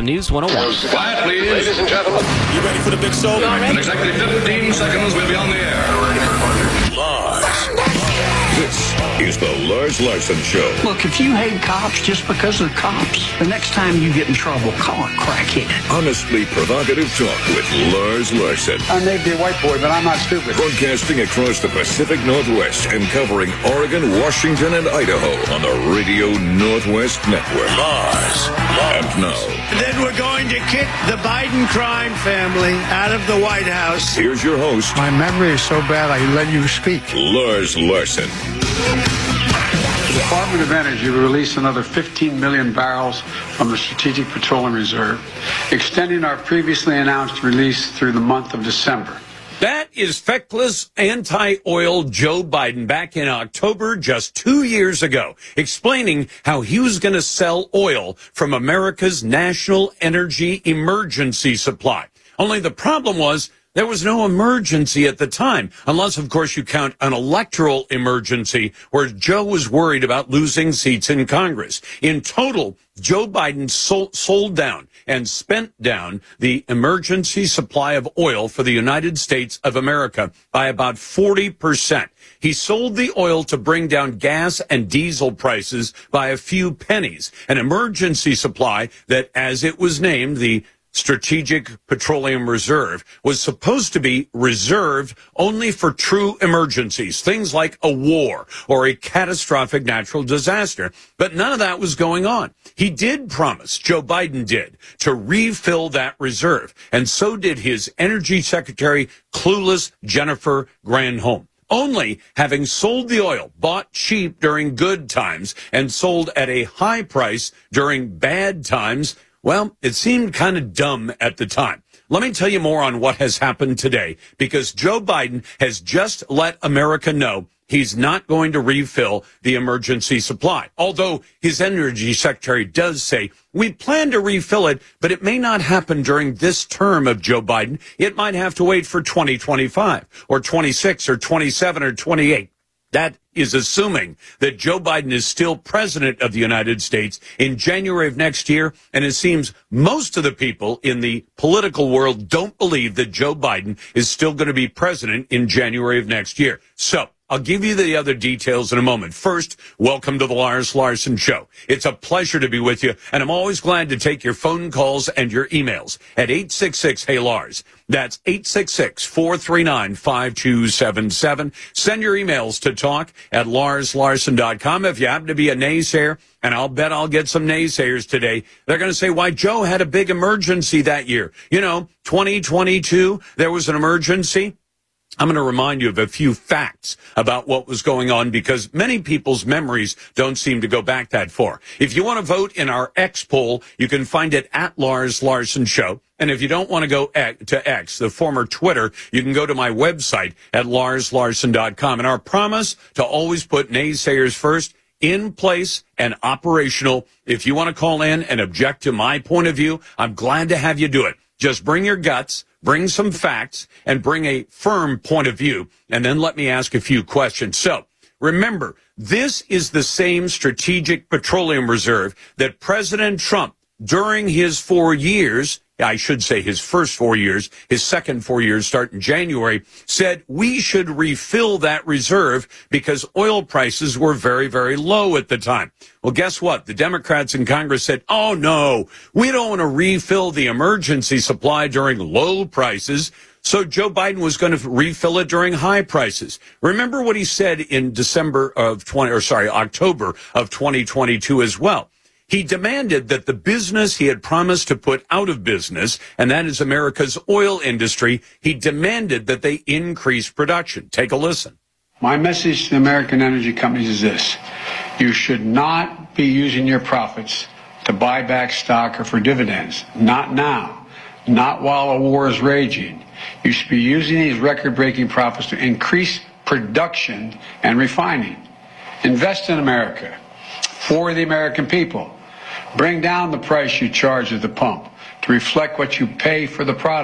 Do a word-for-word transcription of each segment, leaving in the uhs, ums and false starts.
News one oh one. Quiet, please. Ladies and gentlemen. You ready for the big show? In exactly fifteen seconds, we'll be on the air. Lars. This is the Lars Larson Show. Look, if you hate cops just because of cops, the next time you get in trouble, call a crackhead. Honestly provocative talk with Lars Larson. I may be a white boy, but I'm not stupid. Broadcasting across the Pacific Northwest and covering Oregon, Washington, and Idaho on the Radio Northwest Network. Lars. And now, And then we're going to kick the Biden crime family out of the White House. here's your host, My memory is so bad I let you speak. Lars Larson. The Department of Energy will release another fifteen million barrels from the Strategic Petroleum Reserve, extending our previously announced release through the month of December. That is feckless anti-oil Joe Biden back in October, just two years ago, explaining how he was going to sell oil from America's national energy emergency supply. Only the problem was there was no emergency at the time, unless, of course, you count an electoral emergency where Joe was worried about losing seats in Congress. In total, Joe Biden sold, sold down and spent down the emergency supply of oil for the United States of America by about forty percent. He sold the oil to bring down gas and diesel prices by a few pennies, an emergency supply that, as it was named, the Strategic Petroleum Reserve, was supposed to be reserved only for true emergencies, things like a war or a catastrophic natural disaster. But none of that was going on. He did promise, Joe Biden did, to refill that reserve. And so did his Energy Secretary, clueless Jennifer Granholm. Only having sold the oil, bought cheap during good times, and sold at a high price during bad times, well, it seemed kind of dumb at the time. Let me tell you more on what has happened today, because Joe Biden has just let America know he's not going to refill the emergency supply. Although his energy secretary does say, we plan to refill it, but it may not happen during this term of Joe Biden. It might have to wait for twenty twenty-five or twenty-six or twenty-seven or twenty-eight. That is assuming that Joe Biden is still president of the United States in January of next year. And it seems most of the people in the political world don't believe that Joe Biden is still going to be president in January of next year. So I'll give you the other details in a moment. First, welcome to the Lars Larson Show. It's a pleasure to be with you, and I'm always glad to take your phone calls and your emails at eight six six, hey Lars. That's eight six six, four three nine, five two seven seven. Send your emails to talk at lars larson dot com. If you happen to be a naysayer, and I'll bet I'll get some naysayers today, they're going to say why Joe had a big emergency that year. You know, twenty twenty-two, there was an emergency. I'm going to remind you of a few facts about what was going on, because many people's memories don't seem to go back that far. If you want to vote in our X poll, you can find it at Lars Larson Show. And if you don't want to go to X, the former Twitter, you can go to my website at lars larson dot com. And our promise to always put naysayers first, in place and operational. If you want to call in and object to my point of view, I'm glad to have you do it. Just bring your guts, bring some facts, and bring a firm point of view, and then let me ask a few questions. So, remember, this is the same Strategic Petroleum Reserve that President Trump, during his four years, I should say his first four years, his second four years start in January, said we should refill that reserve because oil prices were very, very low at the time. Well, guess what? The Democrats in Congress said, oh, no, we don't want to refill the emergency supply during low prices. So Joe Biden was going to refill it during high prices. Remember what he said in December of twenty, or sorry, October of twenty twenty-two as well. He demanded that the business he had promised to put out of business, and that is America's oil industry, he demanded that they increase production. Take a listen. My message to the American energy companies is this. You should not be using your profits to buy back stock or for dividends. Not now. Not while a war is raging. You should be using these record-breaking profits to increase production and refining. Invest in America for the American people. Bring down the price you charge at the pump to reflect what you pay for the product.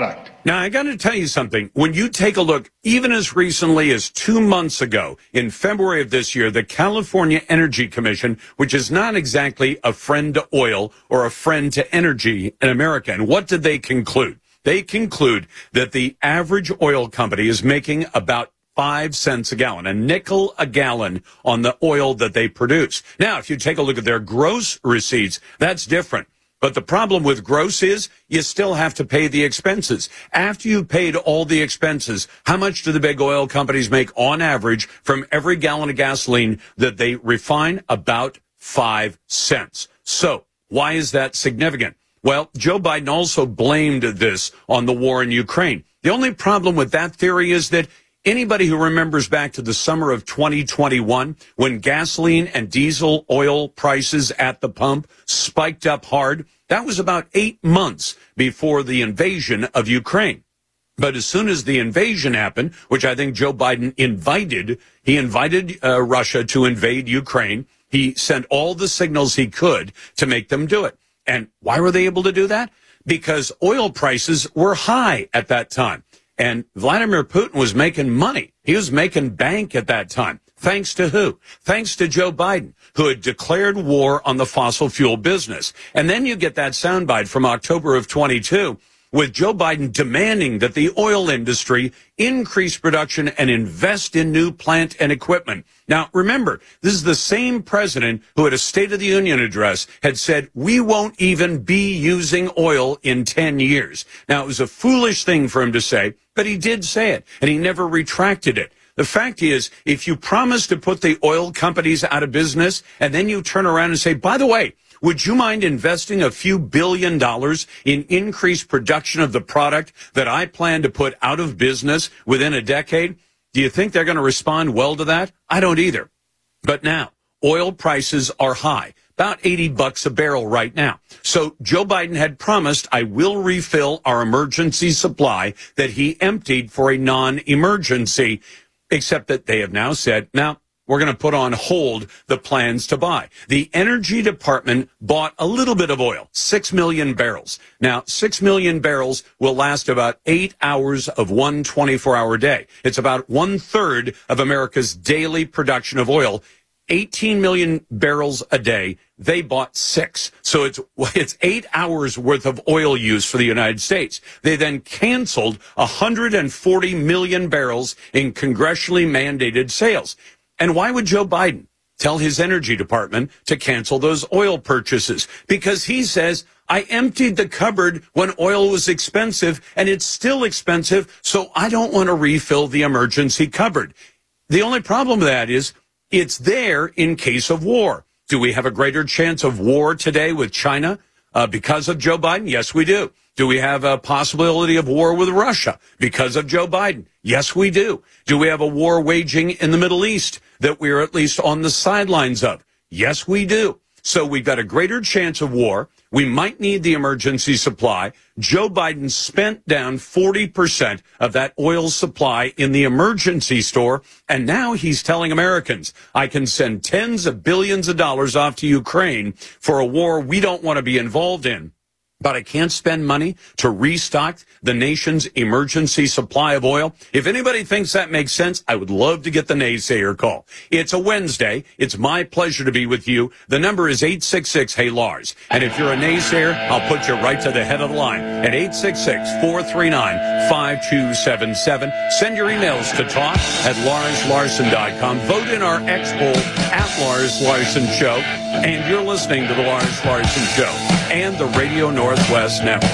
Now, I got to tell you something. When you take a look, even as recently as two months ago, in February of this year, the California Energy Commission, which is not exactly a friend to oil or a friend to energy in America, and what did they conclude? They conclude that the average oil company is making about five cents a gallon, a nickel a gallon on the oil that they produce. Now, if you take a look at their gross receipts, that's different. But the problem with gross is you still have to pay the expenses. After you've paid all the expenses, how much do the big oil companies make on average from every gallon of gasoline that they refine? About five cents. So why is that significant? Well, Joe Biden also blamed this on the war in Ukraine. The only problem with that theory is that anybody who remembers back to the summer of twenty twenty-one, when gasoline and diesel oil prices at the pump spiked up hard, that was about eight months before the invasion of Ukraine. But as soon as the invasion happened, which I think Joe Biden invited, he invited uh, Russia to invade Ukraine. He sent all the signals he could to make them do it. And why were they able to do that? Because oil prices were high at that time. And Vladimir Putin was making money. He was making bank at that time. Thanks to who? Thanks to Joe Biden, who had declared war on the fossil fuel business. And then you get that soundbite from October of twenty-two with Joe Biden demanding that the oil industry increase production and invest in new plant and equipment. Now, remember, this is the same president who at a State of the Union address had said, we won't even be using oil in ten years. Now, it was a foolish thing for him to say, but he did say it, and he never retracted it. The fact is, if you promise to put the oil companies out of business, and then you turn around and say, by the way, would you mind investing a few billion dollars in increased production of the product that I plan to put out of business within a decade? Do you think they're going to respond well to that? I don't either. But now, oil prices are high, about eighty bucks a barrel right now. So Joe Biden had promised, I will refill our emergency supply that he emptied for a non-emergency, except that they have now said, now, we're going to put on hold the plans to buy. The Energy Department bought a little bit of oil, six million barrels. Now, six million barrels will last about eight hours of one twenty-four hour day. It's about one third of America's daily production of oil. eighteen million barrels a day. They bought six. So it's, it's eight hours worth of oil use for the United States. They then canceled one hundred forty million barrels in congressionally mandated sales. And why would Joe Biden tell his Energy Department to cancel those oil purchases? Because he says, I emptied the cupboard when oil was expensive, and it's still expensive, so I don't want to refill the emergency cupboard. The only problem with that is it's there in case of war. Do we have a greater chance of war today with China uh, because of Joe Biden? Yes, we do. Do we have a possibility of war with Russia because of Joe Biden? Yes, we do. Do we have a war waging in the Middle East that we're at least on the sidelines of? Yes, we do. So we've got a greater chance of war. We might need the emergency supply. Joe Biden spent down forty percent of that oil supply in the emergency store. And now he's telling Americans, I can send tens of billions of dollars off to Ukraine for a war we don't want to be involved in. But I can't spend money to restock the nation's emergency supply of oil. If anybody thinks that makes sense, I would love to get the naysayer call. It's a Wednesday. It's my pleasure to be with you. The number is eight six six, hey Lars. And if you're a naysayer, I'll put you right to the head of the line at eight six six, four three nine, five two seven seven. Send your emails to talk at lars larson dot com. Vote in our X poll at Lars Larson Show. And you're listening to the Lars Larson Show and the Radio Northwest Network.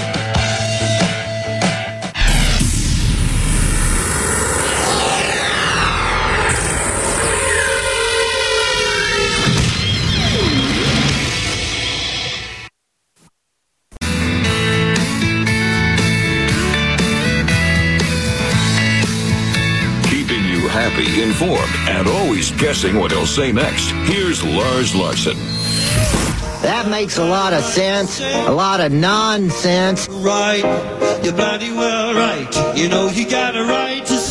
Keeping you happy, informed, and always guessing what he'll say next. Here's Lars Larson. That makes a lot of sense, a lot of nonsense. Right, you're bloody well right. You know you got a right to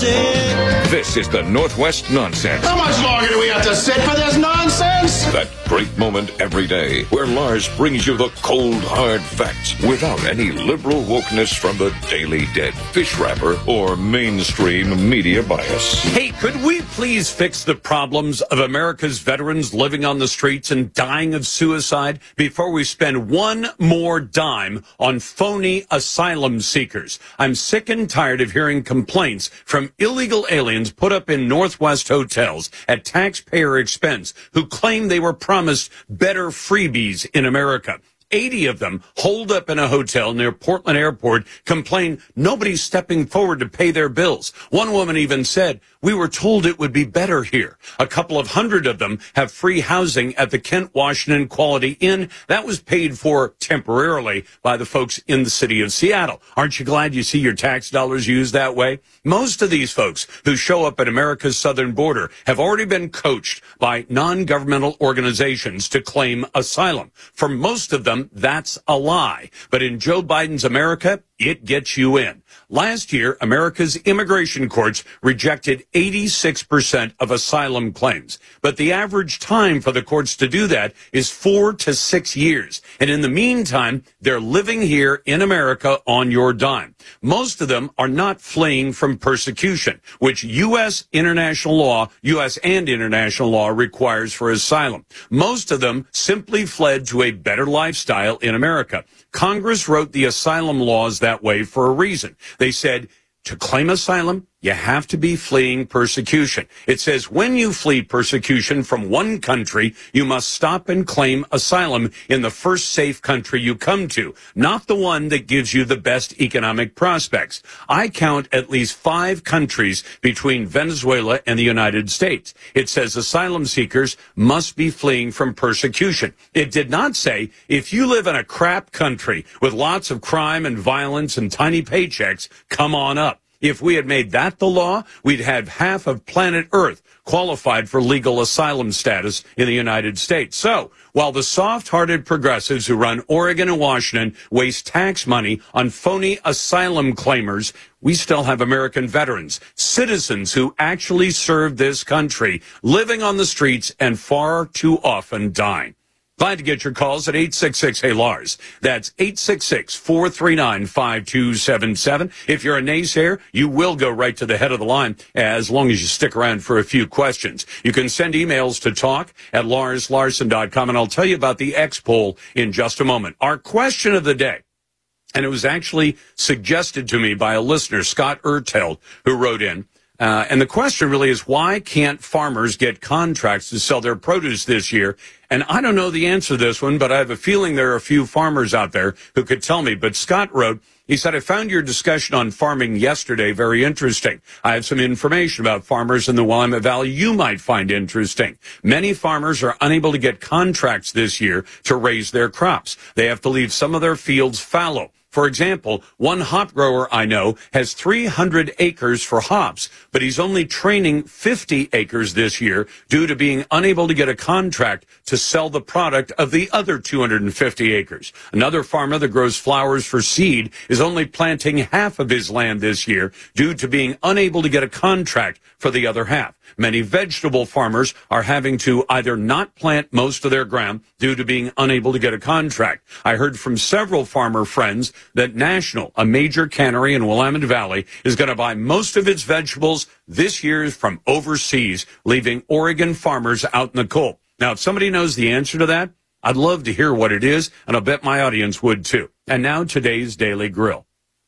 sit. This is the Northwest Nonsense. How much longer do we have to sit for this nonsense? That great moment every day where Lars brings you the cold, hard facts without any liberal wokeness from the Daily Dead, fish wrapper, or mainstream media bias. Hey, could we please fix the problems of America's veterans living on the streets and dying of suicide before we spend one more dime on phony asylum seekers? I'm sick and tired of hearing complaints from illegal aliens put up in Northwest hotels at taxpayer expense who claim they were promised better freebies in America. eighty of them holed up in a hotel near Portland Airport complain nobody's stepping forward to pay their bills. One woman even said, "We were told it would be better here." A couple of hundred of them have free housing at the Kent Washington Quality Inn. That was paid for temporarily by the folks in the city of Seattle. Aren't you glad you see your tax dollars used that way? Most of these folks who show up at America's southern border have already been coached by non-governmental organizations to claim asylum. For most of them, that's a lie. But in Joe Biden's America, it gets you in. Last year, America's immigration courts rejected eighty-six percent of asylum claims. But the average time for the courts to do that is four to six years. And in the meantime, they're living here in America on your dime. Most of them are not fleeing from persecution, which U S international law, U S and international law requires for asylum. Most of them simply fled to a better lifestyle in America. Congress wrote the asylum laws that way for a reason. They said, to claim asylum, you have to be fleeing persecution. It says when you flee persecution from one country, you must stop and claim asylum in the first safe country you come to, not the one that gives you the best economic prospects. I count at least five countries between Venezuela and the United States. It says asylum seekers must be fleeing from persecution. It did not say if you live in a crap country with lots of crime and violence and tiny paychecks, come on up. If we had made that the law, we'd have half of planet Earth qualified for legal asylum status in the United States. So, while the soft-hearted progressives who run Oregon and Washington waste tax money on phony asylum claimers, we still have American veterans, citizens who actually served this country, living on the streets and far too often dying. Glad to get your calls at eight six six, hey Lars. That's eight six six, four three nine, five two seven seven. If you're a naysayer, you will go right to the head of the line as long as you stick around for a few questions. You can send emails to talk at lars larson dot com, and I'll tell you about the X poll in just a moment. Our question of the day, and it was actually suggested to me by a listener, Scott Erteld, who wrote in. Uh, and the question really is, why can't farmers get contracts to sell their produce this year? And I don't know the answer to this one, but I have a feeling there are a few farmers out there who could tell me. But Scott wrote, he said, I found your discussion on farming yesterday very interesting. I have some information about farmers in the Willamette Valley you might find interesting. Many farmers are unable to get contracts this year to raise their crops. They have to leave some of their fields fallow. For example, one hop grower I know has three hundred acres for hops, but he's only training fifty acres this year due to being unable to get a contract to sell the product of the other two hundred fifty acres. Another farmer that grows flowers for seed is only planting half of his land this year due to being unable to get a contract for the other half. Many vegetable farmers are having to either not plant most of their ground due to being unable to get a contract. I heard from several farmer friends that National, a major cannery in Willamette Valley, is going to buy most of its vegetables this year from overseas, leaving Oregon farmers out in the cold. Now, if somebody knows the answer to that, I'd love to hear what it is, and I'll bet my audience would too. And now today's Daily Grill.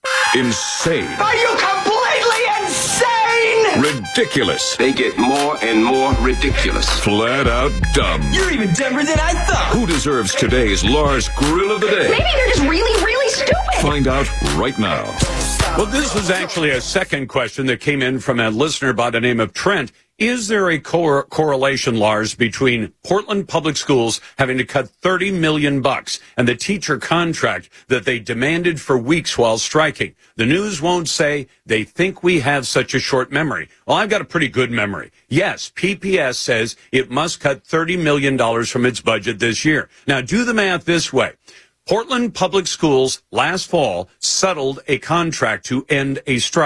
Insane. Are you completely insane? Ridiculous. They get more and more ridiculous. Flat out dumb. You're even dumber than I thought. Who deserves today's Lars Grill of the Day? Maybe they're just really, really stupid. Find out right now. Well, this was actually a second question that came in from a listener by the name of Trent. Is there a cor- correlation, Lars, between Portland Public Schools having to cut thirty million bucks and the teacher contract that they demanded for weeks while striking? The news won't say they think we have such a short memory. Well, I've got a pretty good memory. Yes, P P S says it must cut thirty million dollars from its budget this year. Now, do the math this way. Portland Public Schools last fall settled a contract to end a strike.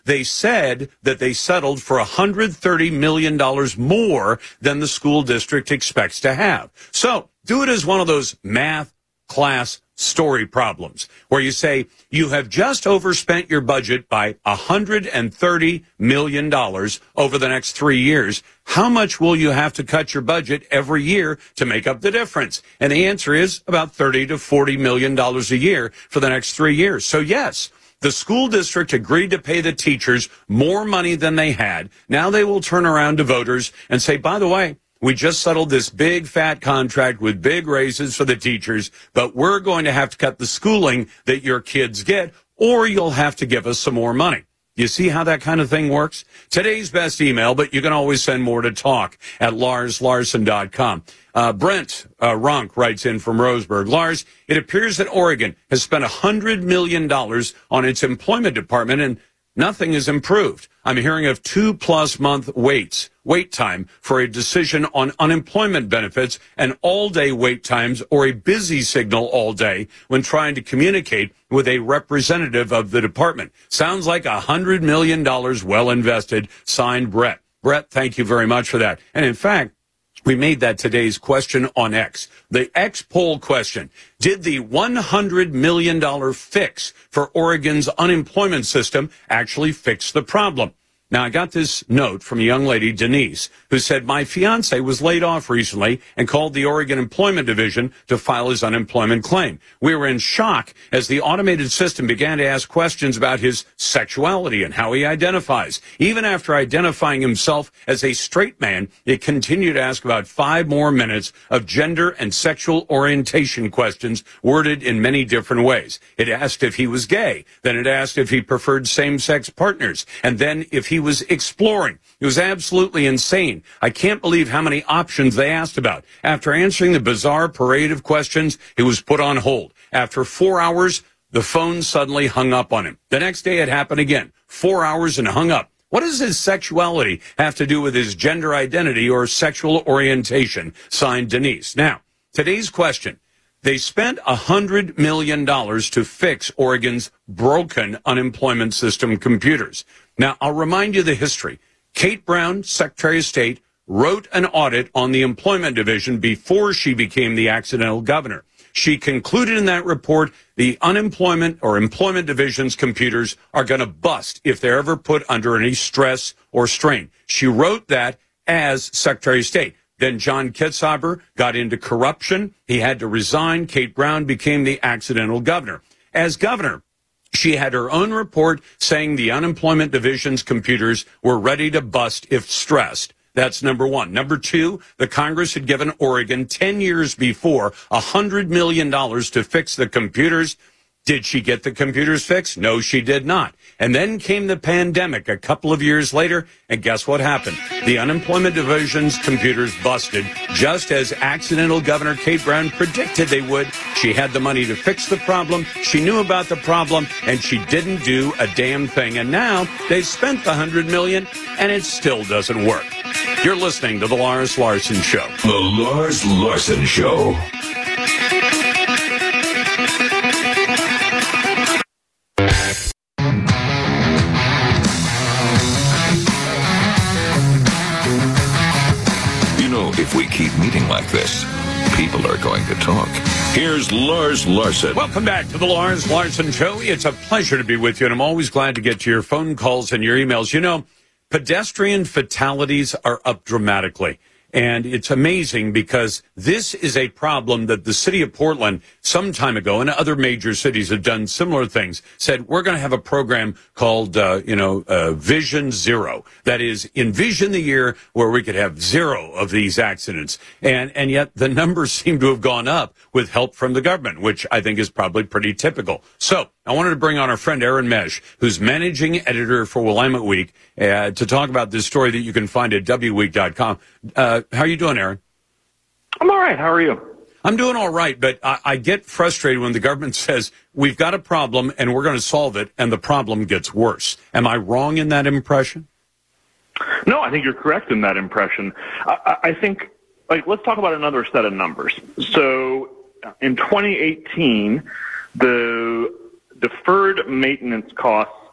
They said that they settled for one hundred thirty million dollars more than the school district expects to have. So do it as one of those math class story problems where you say you have just overspent your budget by one hundred thirty million dollars over the next three years. How much will you have to cut your budget every year to make up the difference? And the answer is about thirty to forty million dollars a year for the next three years. So yes, the school district agreed to pay the teachers more money than they had. Now they will turn around to voters and say, by the way, we just settled this big fat contract with big raises for the teachers, but we're going to have to cut the schooling that your kids get, or you'll have to give us some more money. You see how that kind of thing works? Today's best email, but you can always send more to talk at lars larson dot com. Uh, Brent uh, Ronk writes in from Roseburg. Lars, it appears that Oregon has spent one hundred million dollars on its employment department and nothing is improved. I'm hearing of two-plus month waits, wait time for a decision on unemployment benefits and all-day wait times or a busy signal all day when trying to communicate with a representative of the department. Sounds like one hundred million dollars well invested. Signed, Brett. Brett, thank you very much for that. And in fact, we made that today's question on X. The X poll question: did the one hundred million dollars fix for Oregon's unemployment system actually fix the problem? Now, I got this note from a young lady, Denise, who said, my fiance was laid off recently and called the Oregon Employment Division to file his unemployment claim. We were in shock as the automated system began to ask questions about his sexuality and how he identifies. Even after identifying himself as a straight man, it continued to ask about five more minutes of gender and sexual orientation questions worded in many different ways. It asked if he was gay. Then it asked if he preferred same-sex partners. And then if he was exploring. It was absolutely insane. I can't believe how many options they asked about. After answering the bizarre parade of questions, he was put on hold. After four hours, the phone suddenly hung up on him. The next day it happened again. Four hours and hung up. What does his sexuality have to do with his gender identity or sexual orientation? Signed, Denise. Now, today's question. They spent one hundred million dollars to fix Oregon's broken unemployment system computers. Now, I'll remind you the history. Kate Brown, Secretary of State, wrote an audit on the employment division before she became the accidental governor. She concluded in that report the unemployment or employment division's computers are going to bust if they're ever put under any stress or strain. She wrote that as Secretary of State. Then John Kitzhaber got into corruption. He had to resign. Kate Brown became the accidental governor. As governor, she had her own report saying the unemployment division's computers were ready to bust if stressed. That's number one. Number two, the Congress had given Oregon ten years before one hundred million dollars to fix the computers. Did she get the computers fixed? No, she did not. And then came the pandemic a couple of years later, and guess what happened? The unemployment division's computers busted, just as accidental Governor Kate Brown predicted they would. She had the money to fix the problem, she knew about the problem, and she didn't do a damn thing. And now they've spent the one hundred million dollars, and it still doesn't work. You're listening to The Lars Larson Show. The Lars Larson Show. If we keep meeting like this, people are going to talk. Here's Lars Larson. Welcome back to the Lars Larson Show. It's a pleasure to be with you, and I'm always glad to get to your phone calls and your emails. You know, pedestrian fatalities are up dramatically. And it's amazing because this is a problem that the city of Portland some time ago, and other major cities have done similar things, said we're going to have a program called, uh, you know, uh, Vision Zero. That is, envision the year where we could have zero of these accidents. And, and yet the numbers seem to have gone up with help from the government, which I think is probably pretty typical. So I wanted to bring on our friend Aaron Mesh, who's managing editor for Willamette Week, uh, to talk about this story that you can find at w week dot com. Uh, how are you doing, Aaron? I'm all right. How are you? I'm doing all right, but I, I get frustrated when the government says we've got a problem and we're going to solve it, and the problem gets worse. Am I wrong in that impression? No, I think you're correct in that impression. I, I think, like, let's talk about another set of numbers. So in twenty eighteen, the deferred maintenance costs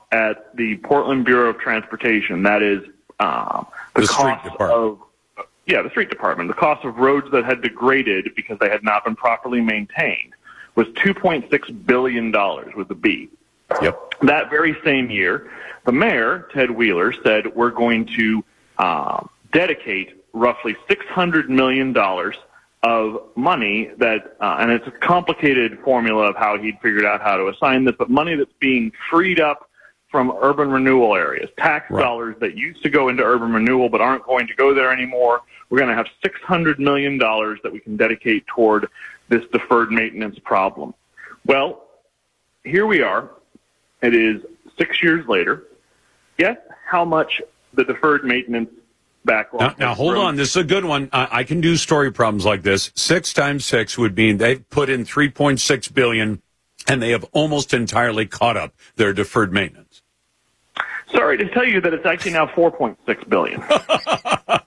at the Portland Bureau of Transportation, that is uh, the, the cost street department. of yeah, the street department, the cost of roads that had degraded because they had not been properly maintained was two point six billion dollars with the B. Yep. That very same year, the mayor, Ted Wheeler, said we're going to uh, dedicate roughly six hundred million dollars of money that, uh, and it's a complicated formula of how he'd figured out how to assign this, but money that's being freed up from urban renewal areas, tax right. dollars that used to go into urban renewal but aren't going to go there anymore. We're going to have six hundred million dollars that we can dedicate toward this deferred maintenance problem. Well, here we are. It is six years later. Guess how much the deferred maintenance backlog. Now, now hold on. This is a good one. I, I can do story problems like this. Six times six would mean they've put in three point six billion dollars, and they have almost entirely caught up their deferred maintenance. Sorry to tell you that it's actually now four point six billion dollars.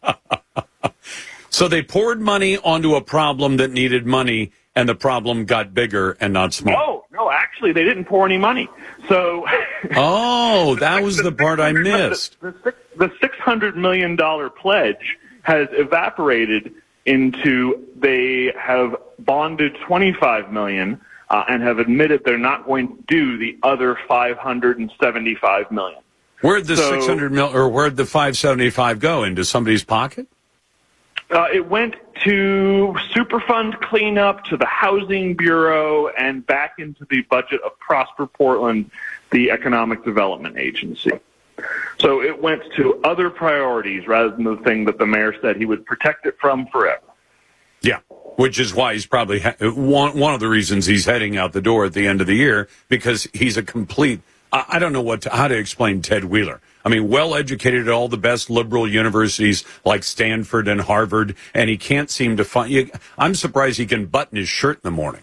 So they poured money onto a problem that needed money, and the problem got bigger and not smaller. No, no, actually, they didn't pour any money. So, oh, that was the part I missed. The, the, the six hundred million dollars pledge has evaporated into they have bonded twenty-five million dollars uh, and have admitted they're not going to do the other five hundred seventy-five million dollars. Where'd the so, six hundred mil or where'd the five seventy-five go? Into somebody's pocket? Uh, it went to Superfund cleanup, to the Housing Bureau, and back into the budget of Prosper Portland, the Economic Development Agency. So it went to other priorities rather than the thing that the mayor said he would protect it from forever. Yeah, which is why he's probably ha- one, one of the reasons he's heading out the door at the end of the year, because he's a complete, I, I don't know what to, how to explain Ted Wheeler. I mean, well-educated at all the best liberal universities like Stanford and Harvard, and he can't seem to find... You, I'm surprised he can button his shirt in the morning.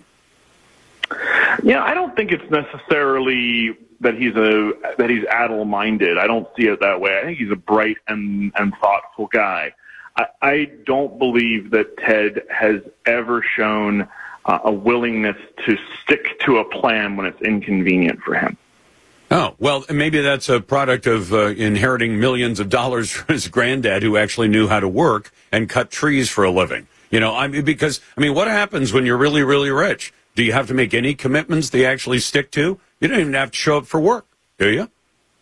Yeah, I don't think it's necessarily that he's a that he's addle-minded. I don't see it that way. I think he's a bright and, and thoughtful guy. I, I don't believe that Ted has ever shown uh, a willingness to stick to a plan when it's inconvenient for him. Oh, well, maybe that's a product of uh, inheriting millions of dollars from his granddad who actually knew how to work and cut trees for a living. You know, I mean, because, I mean, what happens when you're really, really rich? Do you have to make any commitments they actually stick to? You don't even have to show up for work, do you?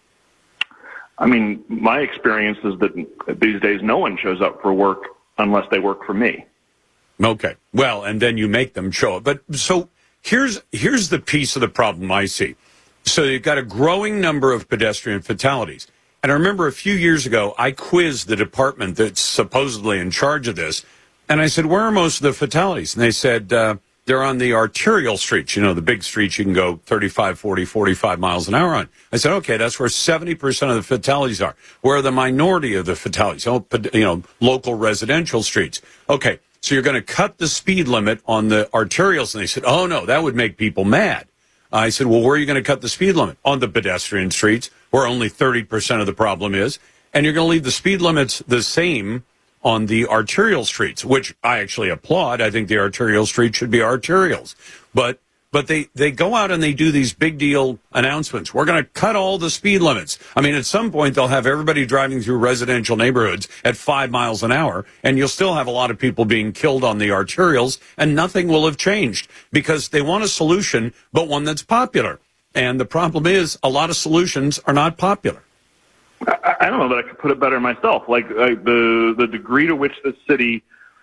I mean, my experience is that these days no one shows up for work unless they work for me. Okay. Well, and then you make them show up. But so here's here's the piece of the problem I see. So you've got a growing number of pedestrian fatalities. And I remember a few years ago, I quizzed the department that's supposedly in charge of this. And I said, where are most of the fatalities? And they said, uh, they're on the arterial streets, you know, the big streets you can go thirty-five, forty, forty-five miles an hour on. I said, okay, that's where seventy percent of the fatalities are. Where are the minority of the fatalities? Oh, you know, local residential streets. Okay, so you're going to cut the speed limit on the arterials. And they said, oh, no, that would make people mad. I said, well, where are you going to cut the speed limit? On the pedestrian streets, where only thirty percent of the problem is. And you're going to leave the speed limits the same on the arterial streets, which I actually applaud. I think the arterial streets should be arterials. But but they, they go out and they do these big deal announcements. We're going to cut all the speed limits. I mean, at some point, they'll have everybody driving through residential neighborhoods at five miles an hour, and you'll still have a lot of people being killed on the arterials, and nothing will have changed because they want a solution, but one that's popular. And the problem is a lot of solutions are not popular. I, I don't know that I could put it better myself. Like, like the, the degree to which the city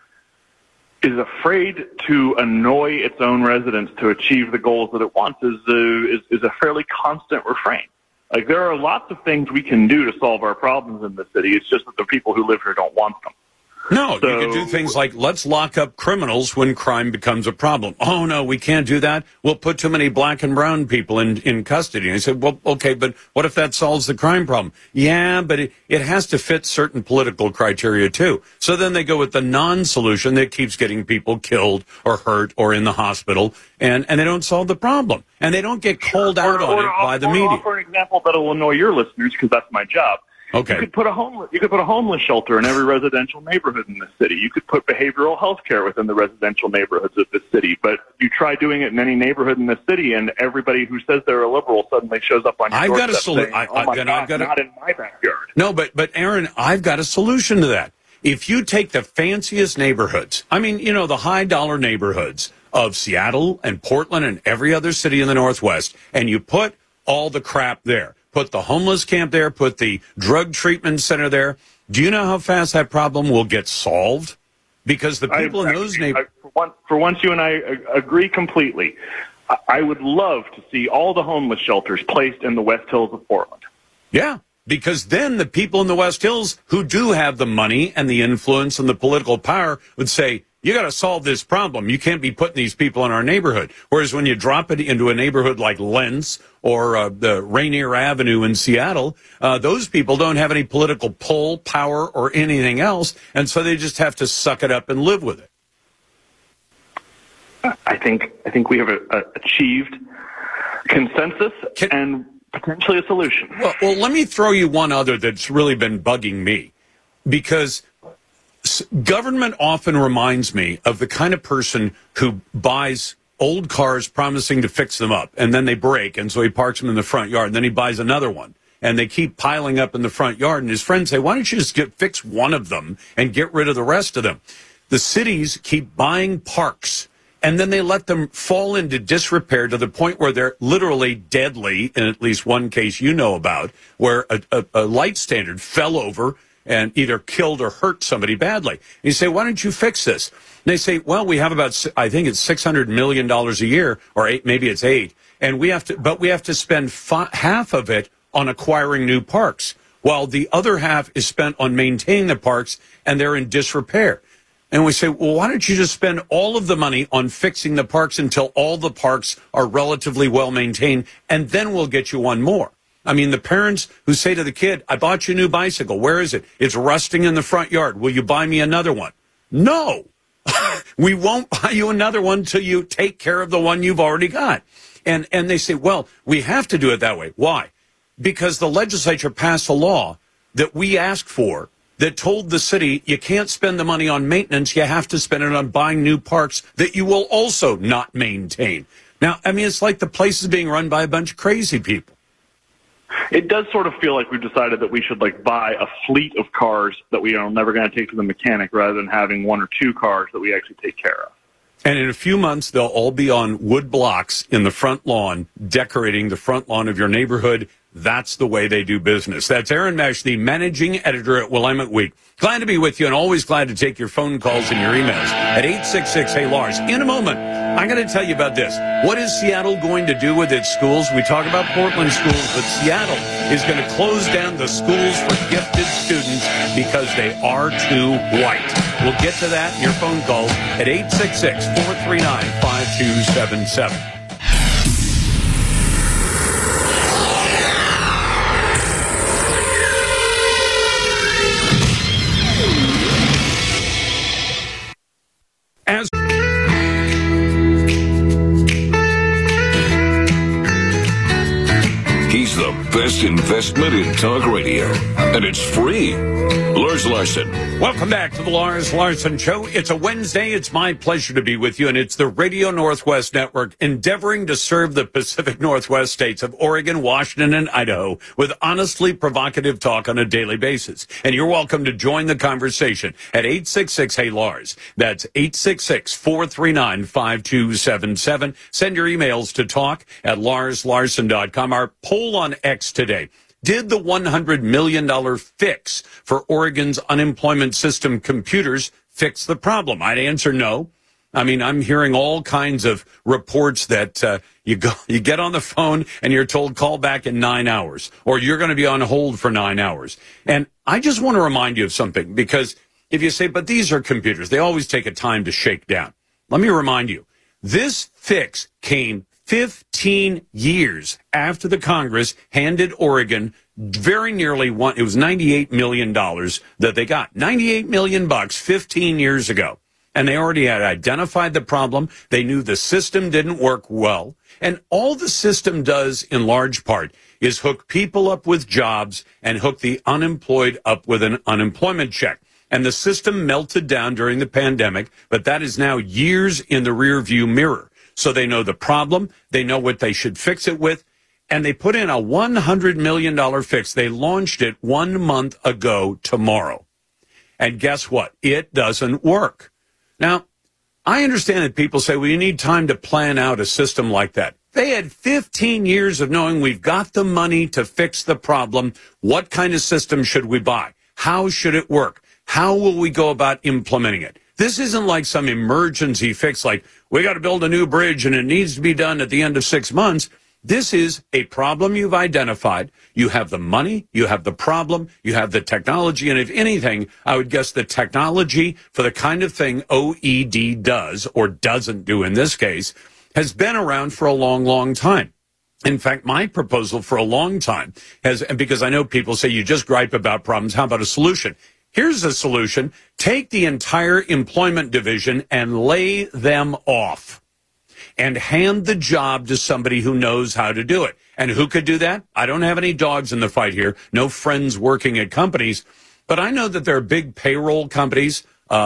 is afraid to annoy its own residents to achieve the goals that it wants is, uh, is is a fairly constant refrain. Like, there are lots of things we can do to solve our problems in the city. It's just that the people who live here don't want them. No, so, you can do things like, let's lock up criminals when crime becomes a problem. Oh, no, we can't do that. We'll put too many black and brown people in, in custody. And I said, well, okay, but what if that solves the crime problem? Yeah, but it, it has to fit certain political criteria, too. So then they go with the non-solution that keeps getting people killed or hurt or in the hospital, and, and they don't solve the problem. And they don't get called out or, on or, it by the or media. I'll offer an example that will annoy your listeners, because that's my job. Okay. You could put a homeless, you could put a homeless shelter in every residential neighborhood in the city. You could put behavioral health care within the residential neighborhoods of the city. But you try doing it in any neighborhood in the city, and everybody who says they're a liberal suddenly shows up on your I've doorstep got a solu- saying, I, oh, my then God, I've got a- not in my backyard. No, but, but Aaron, I've got a solution to that. If you take the fanciest neighborhoods, I mean, you know, the high-dollar neighborhoods of Seattle and Portland and every other city in the Northwest, and you put all the crap there, put the homeless camp there, put the drug treatment center there, do you know how fast that problem will get solved? Because the people I, in those neighborhoods... For, one, for once you and I agree completely, I, I would love to see all the homeless shelters placed in the West Hills of Portland. Yeah. Because then the people in the West Hills who do have the money and the influence and the political power would say, you got to solve this problem. You can't be putting these people in our neighborhood. Whereas when you drop it into a neighborhood like Lentz or uh, the Rainier Avenue in Seattle, uh, those people don't have any political pull, power, or anything else. And so they just have to suck it up and live with it. I think I think we have a, a achieved consensus Can- and potentially a solution. Well, well, let me throw you one other that's really been bugging me, because government often reminds me of the kind of person who buys old cars promising to fix them up, and then they break, and so he parks them in the front yard, and then he buys another one, and they keep piling up in the front yard, and his friends say, why don't you just get fix one of them and get rid of the rest of them? The cities keep buying parks, and then they let them fall into disrepair to the point where they're literally deadly, in at least one case you know about, where a, a, a light standard fell over and either killed or hurt somebody badly. And you say, why don't you fix this? And they say, well, we have about, I think it's six hundred million dollars a year, or eight, maybe it's eight, and we have to, but we have to spend fi- half of it on acquiring new parks, while the other half is spent on maintaining the parks, and they're in disrepair. And we say, well, why don't you just spend all of the money on fixing the parks until all the parks are relatively well maintained, and then we'll get you one more. I mean, the parents who say to the kid, I bought you a new bicycle. Where is it? It's rusting in the front yard. Will you buy me another one? No, we won't buy you another one until you take care of the one you've already got. And, and they say, well, we have to do it that way. Why? Because the legislature passed a law that we asked for that told the city you can't spend the money on maintenance, you have to spend it on buying new parks that you will also not maintain. Now, I mean, it's like the place is being run by a bunch of crazy people. It does sort of feel like we've decided that we should like buy a fleet of cars that we are never going to take to the mechanic, rather than having one or two cars that we actually take care of. And in a few months, they'll all be on wood blocks in the front lawn, decorating the front lawn of your neighborhood. That's the way they do business. That's Aaron Mesh, the managing editor at Willamette Week. Glad to be with you, and always glad to take your phone calls and your emails at eight six six, hey Lars. In a moment, I'm going to tell you about this. What is Seattle going to do with its schools? We talk about Portland schools, but Seattle is going to close down the schools for gifted students because they are too white. We'll get to that in your phone calls at eight six six, four three nine, five two seven seven. As He's the best investment in talk radio, and it's free. Lars Larson. Welcome back to the Lars Larson Show. It's a Wednesday. It's my pleasure to be with you, and it's the Radio Northwest Network endeavoring to serve the Pacific Northwest states of Oregon, Washington, and Idaho with honestly provocative talk on a daily basis. And you're welcome to join the conversation at eight six six, hey Lars. That's eight six six, four three nine, five two seven seven. Send your emails to talk at lars larson dot com. Our poll on X today. Did the one hundred million dollars fix for Oregon's unemployment system computers fix the problem? I'd answer no. I mean, I'm hearing all kinds of reports that uh, you go, you get on the phone and you're told call back in nine hours, or you're going to be on hold for nine hours. And I just want to remind you of something, because if you say, but these are computers, they always take a time to shake down. Let me remind you, this fix came fifteen years after the Congress handed Oregon very nearly one, it was ninety-eight million dollars that they got. ninety-eight million bucks fifteen years ago. and they already had identified the problem. They knew the system didn't work well. And all the system does, in large part, is hook people up with jobs and hook the unemployed up with an unemployment check. And the system melted down during the pandemic, but that is now years in the rearview mirror. So they know the problem, they know what they should fix it with, and they put in a one hundred million dollars fix. They launched it one month ago tomorrow. And guess what? It doesn't work. Now, I understand that people say, well, you need time to plan out a system like that. They had fifteen years of knowing we've got the money to fix the problem. What kind of system should we buy? How should it work? How will we go about implementing it? This isn't like some emergency fix like we got to build a new bridge and it needs to be done at the end of six months. This is a problem you've identified. You have the money, you have the problem, you have the technology, and if anything, I would guess the technology for the kind of thing O E D does, or doesn't do in this case, has been around for a long, long time. In fact, my proposal for a long time has, because I know people say you just gripe about problems, how about a solution? Here's a solution. Take the entire employment division and lay them off and hand the job to somebody who knows how to do it. And who could do that? I don't have any dogs in the fight here, no friends working at companies, but I know that there are big payroll companies.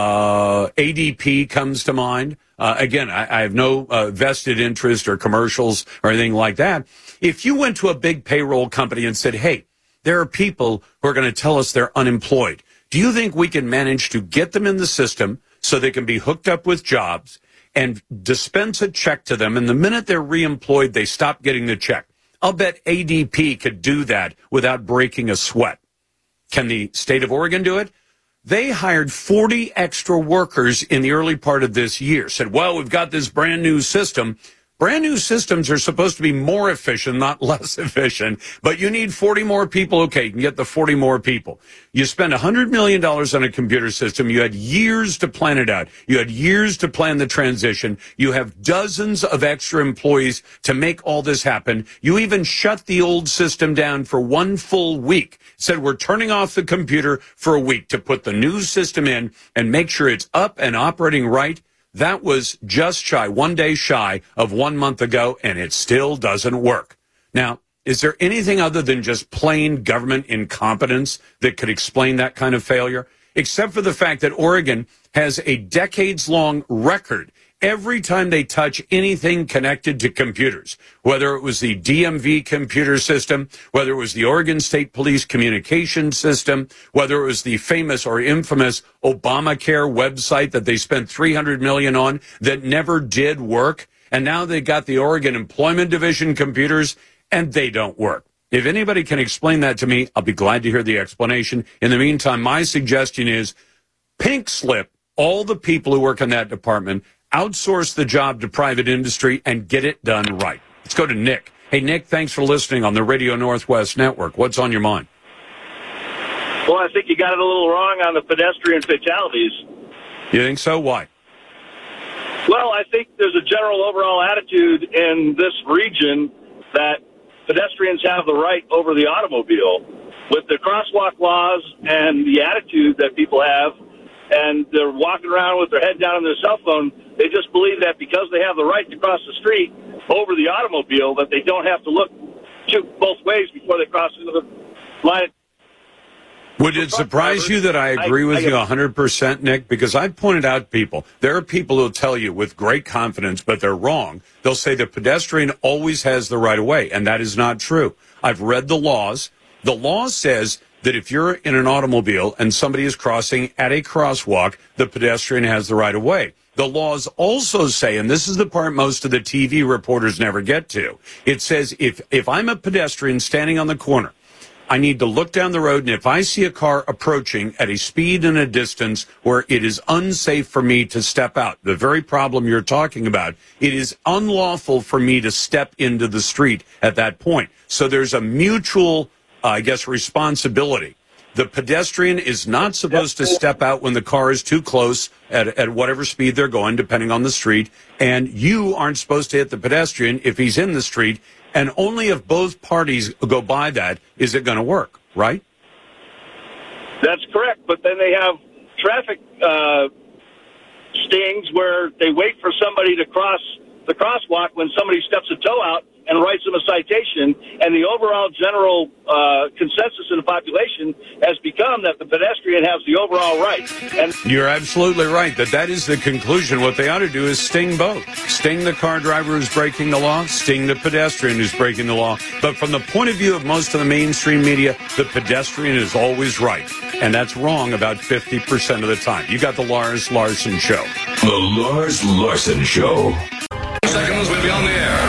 Uh, A D P comes to mind. Uh, again, I, I have no uh, vested interest or commercials or anything like that. If you went to a big payroll company and said, hey, there are people who are going to tell us they're unemployed. Do you think we can manage to get them in the system so they can be hooked up with jobs and dispense a check to them, and the minute they're reemployed, they stop getting the check? I'll bet A D P could do that without breaking a sweat. Can the state of Oregon do it? They hired forty extra workers in the early part of this year, said, well, we've got this brand new system. Brand new systems are supposed to be more efficient, not less efficient, but you need forty more people. Okay, you can get the forty more people. You spend one hundred million dollars on a computer system. You had years to plan it out. You had years to plan the transition. You have dozens of extra employees to make all this happen. You even shut the old system down for one full week. Said we're turning off the computer for a week to put the new system in and make sure it's up and operating right. That was just shy, one day shy of one month ago, and it still doesn't work. Now, is there anything other than just plain government incompetence that could explain that kind of failure? Except for the fact that Oregon has a decades-long record every time they touch anything connected to computers, whether it was the D M V computer system, whether it was the Oregon State Police communication system, whether it was the famous or infamous Obamacare website that they spent three hundred million dollars on that never did work. And now they got the Oregon Employment Division computers, and they don't work. If anybody can explain that to me, I'll be glad to hear the explanation. In the meantime, my suggestion is pink slip all the people who work in that department, outsource the job to private industry, and get it done right. Let's go to Nick. Hey, Nick, thanks for listening on the Radio Northwest Network. What's on your mind? Well, I think you got it a little wrong on the pedestrian fatalities. You think so? Why? Well, I think there's a general overall attitude in this region that pedestrians have the right over the automobile. With the crosswalk laws and the attitude that people have, and they're walking around with their head down on their cell phone, they just believe that because they have the right to cross the street over the automobile, that they don't have to look both ways before they cross into the line. Would it surprise you that I agree with you one hundred percent, Nick? Because I've pointed out to people, there are people who'll tell you with great confidence, but they're wrong. They'll say the pedestrian always has the right of way, and that is not true. I've read the laws. The law says that if you're in an automobile and somebody is crossing at a crosswalk, the pedestrian has the right of way. The laws also say, and this is the part most of the T V reporters never get to, it says if, if I'm a pedestrian standing on the corner, I need to look down the road, and if I see a car approaching at a speed and a distance where it is unsafe for me to step out, the very problem you're talking about, it is unlawful for me to step into the street at that point. So there's a mutual Uh, I guess, responsibility. The pedestrian is not supposed to step out when the car is too close at, at whatever speed they're going, depending on the street. And you aren't supposed to hit the pedestrian if he's in the street. And only if both parties go by that is it going to work, right? That's correct. But then they have traffic uh, stings where they wait for somebody to cross the crosswalk when somebody steps a toe out and writes them a citation, and the overall general uh, consensus in the population has become that the pedestrian has the overall right. And you're absolutely right that that is the conclusion. What they ought to do is sting both. Sting the car driver who's breaking the law, sting the pedestrian who's breaking the law. But from the point of view of most of the mainstream media, the pedestrian is always right. And that's wrong about fifty percent of the time. You got the Lars Larson Show. The Lars Larson Show. Seconds, we'll be on the air.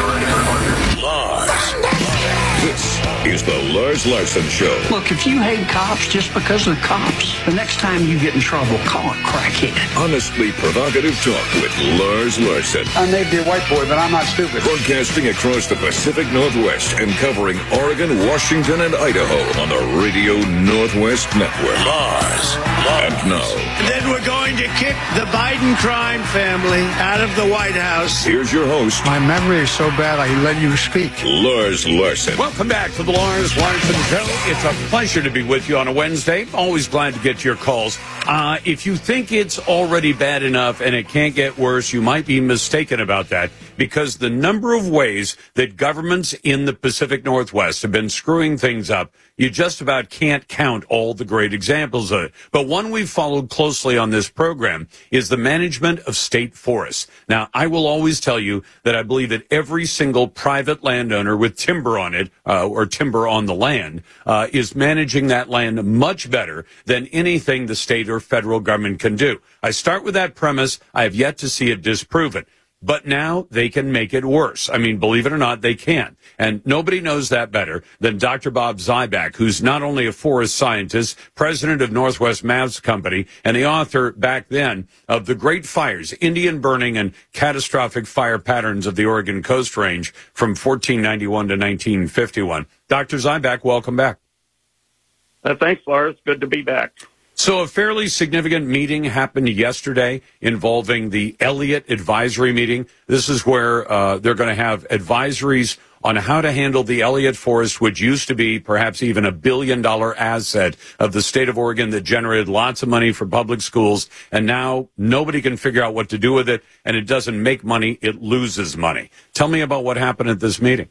Lars. This is the Lars Larson Show. Look, if you hate cops just because of the cops, the next time you get in trouble, call a crackhead. Honestly provocative talk with Lars Larson. I may be a white boy, but I'm not stupid. Broadcasting across the Pacific Northwest and covering Oregon, Washington, and Idaho on the Radio Northwest Network. Lars. And now. And then we're going to kick the Biden crime family out of the White House. Here's your host. My memory is so bad I let you speak. Lars Larson. Welcome back to the Lars Larson Show. It's a pleasure to be with you on a Wednesday. Always glad to get your calls. Uh, if you think it's already bad enough and it can't get worse, you might be mistaken about that, because the number of ways that governments in the Pacific Northwest have been screwing things up, you just about can't count all the great examples of it. But one we've followed closely on this program is the management of state forests. Now, I will always tell you that I believe that every single private landowner with timber on it, uh, or timber on the land, uh, is managing that land much better than anything the state or federal government can do. I start with that premise. I have yet to see it disproven. But now they can make it worse. I mean, believe it or not, they can. And nobody knows that better than Doctor Bob Zyback, who's not only a forest scientist, president of Northwest Mavs Company, and the author back then of The Great Fires, Indian Burning and Catastrophic Fire Patterns of the Oregon Coast Range from fourteen ninety-one to nineteen fifty-one. Doctor Zyback, welcome back. Uh, thanks, Lars. Good to be back. So a fairly significant meeting happened yesterday involving the Elliott Advisory Meeting. This is where uh, they're going to have advisories on how to handle the Elliott Forest, which used to be perhaps even a billion-dollar asset of the state of Oregon that generated lots of money for public schools, and now nobody can figure out what to do with it, and it doesn't make money, it loses money. Tell me about what happened at this meeting.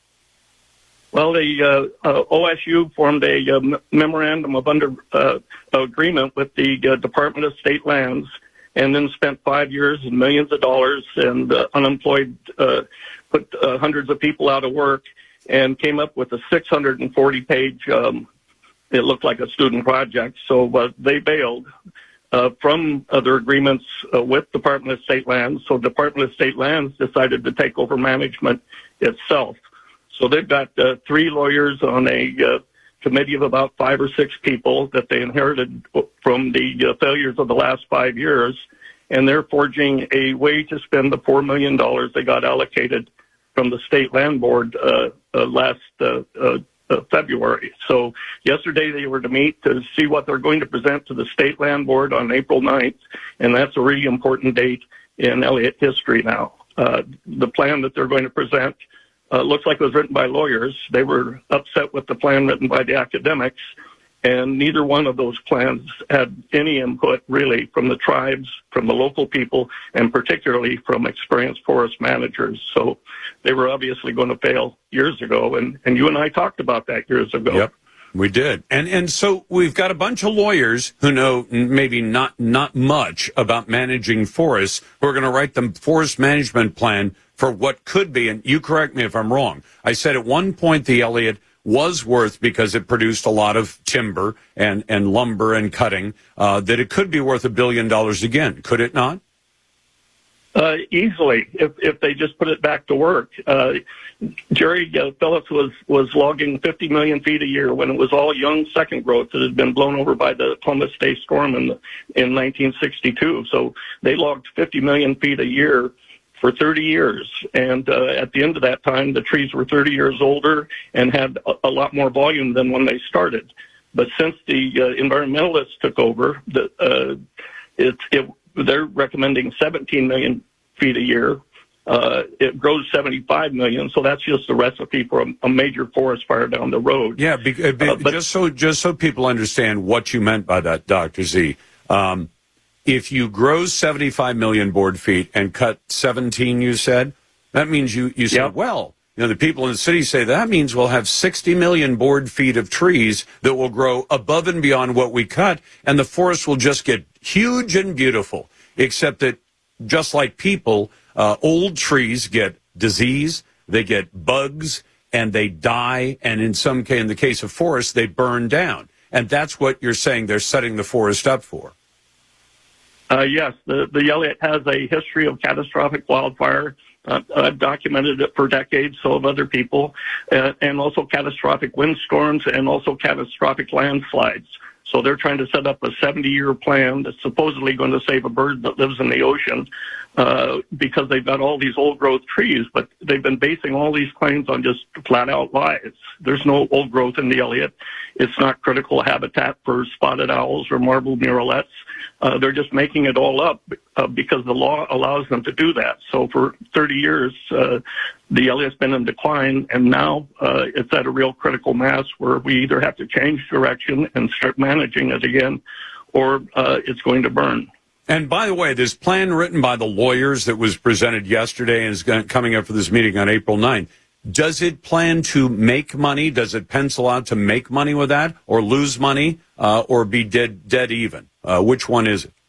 Well, the uh, uh, O S U formed a uh, memorandum of under uh, agreement with the uh, Department of State Lands, and then spent five years and millions of dollars and uh, unemployed, uh, put uh, hundreds of people out of work, and came up with a six hundred forty page, um, it looked like a student project. So uh, they bailed uh, from other agreements uh, with Department of State Lands. So Department of State Lands decided to take over management itself. So they've got uh, three lawyers on a uh, committee of about five or six people that they inherited from the uh, failures of the last five years, and they're forging a way to spend the four million dollars they got allocated from the State Land Board uh, uh, last uh, uh, uh, February. So yesterday they were to meet to see what they're going to present to the State Land Board on April ninth, and that's a really important date in Elliott history now. Uh, the plan that they're going to present Uh, looks like it was written by lawyers. They were upset with the plan written by the academics, and neither one of those plans had any input, really, from the tribes, from the local people, and particularly from experienced forest managers. So they were obviously going to fail years ago, and, and you and I talked about that years ago. Yep. We did. And and so we've got a bunch of lawyers who know maybe not not much about managing forests who are going to write the forest management plan for what could be, and you correct me if I'm wrong. I said at one point the Elliott was worth, because it produced a lot of timber and, and lumber and cutting, uh, that it could be worth a billion dollars again. Could it not? Uh, easily, if if they just put it back to work. Uh, Jerry uh, Phillips was, was logging fifty million feet a year when it was all young second growth that had been blown over by the Columbus Day storm in, the, in nineteen sixty-two. So they logged fifty million feet a year for thirty years. And uh, at the end of that time, the trees were thirty years older and had a, a lot more volume than when they started. But since the uh, environmentalists took over, the, uh, it, it they're recommending seventeen million feet a year. Uh, it grows seventy-five million, so that's just a recipe for a, a major forest fire down the road. Yeah, be, be, uh, but, just so just so people understand what you meant by that, Doctor Z. Um, if you grow seventy-five million board feet and cut seventeen, you said, that means you, you said, yep. well, you know, the people in the city say that means we'll have sixty million board feet of trees that will grow above and beyond what we cut, and the forest will just get huge and beautiful, except that just like people, uh, old trees get disease, they get bugs, and they die, and in some case, in the case of forests, they burn down. And that's what you're saying they're setting the forest up for. Uh, yes, the, the Elliott has a history of catastrophic wildfire. Uh, I've documented it for decades, so have other people, uh, and also catastrophic windstorms and also catastrophic landslides. So they're trying to set up a seventy-year plan that's supposedly going to save a bird that lives in the ocean uh, because they've got all these old-growth trees, but they've been basing all these claims on just flat-out lies. There's no old growth in the Elliott. It's not critical habitat for spotted owls or marble murrelets. Uh, they're just making it all up uh, because the law allows them to do that. So for thirty years, uh, the Elliott's been in decline, and now uh, it's at a real critical mass where we either have to change direction and start managing it again, or uh, it's going to burn. And by the way, this plan written by the lawyers that was presented yesterday and is going, coming up for this meeting on April ninth, does it plan to make money? Does it pencil out to make money with that, or lose money, uh, or be dead dead even? Uh, which one is it?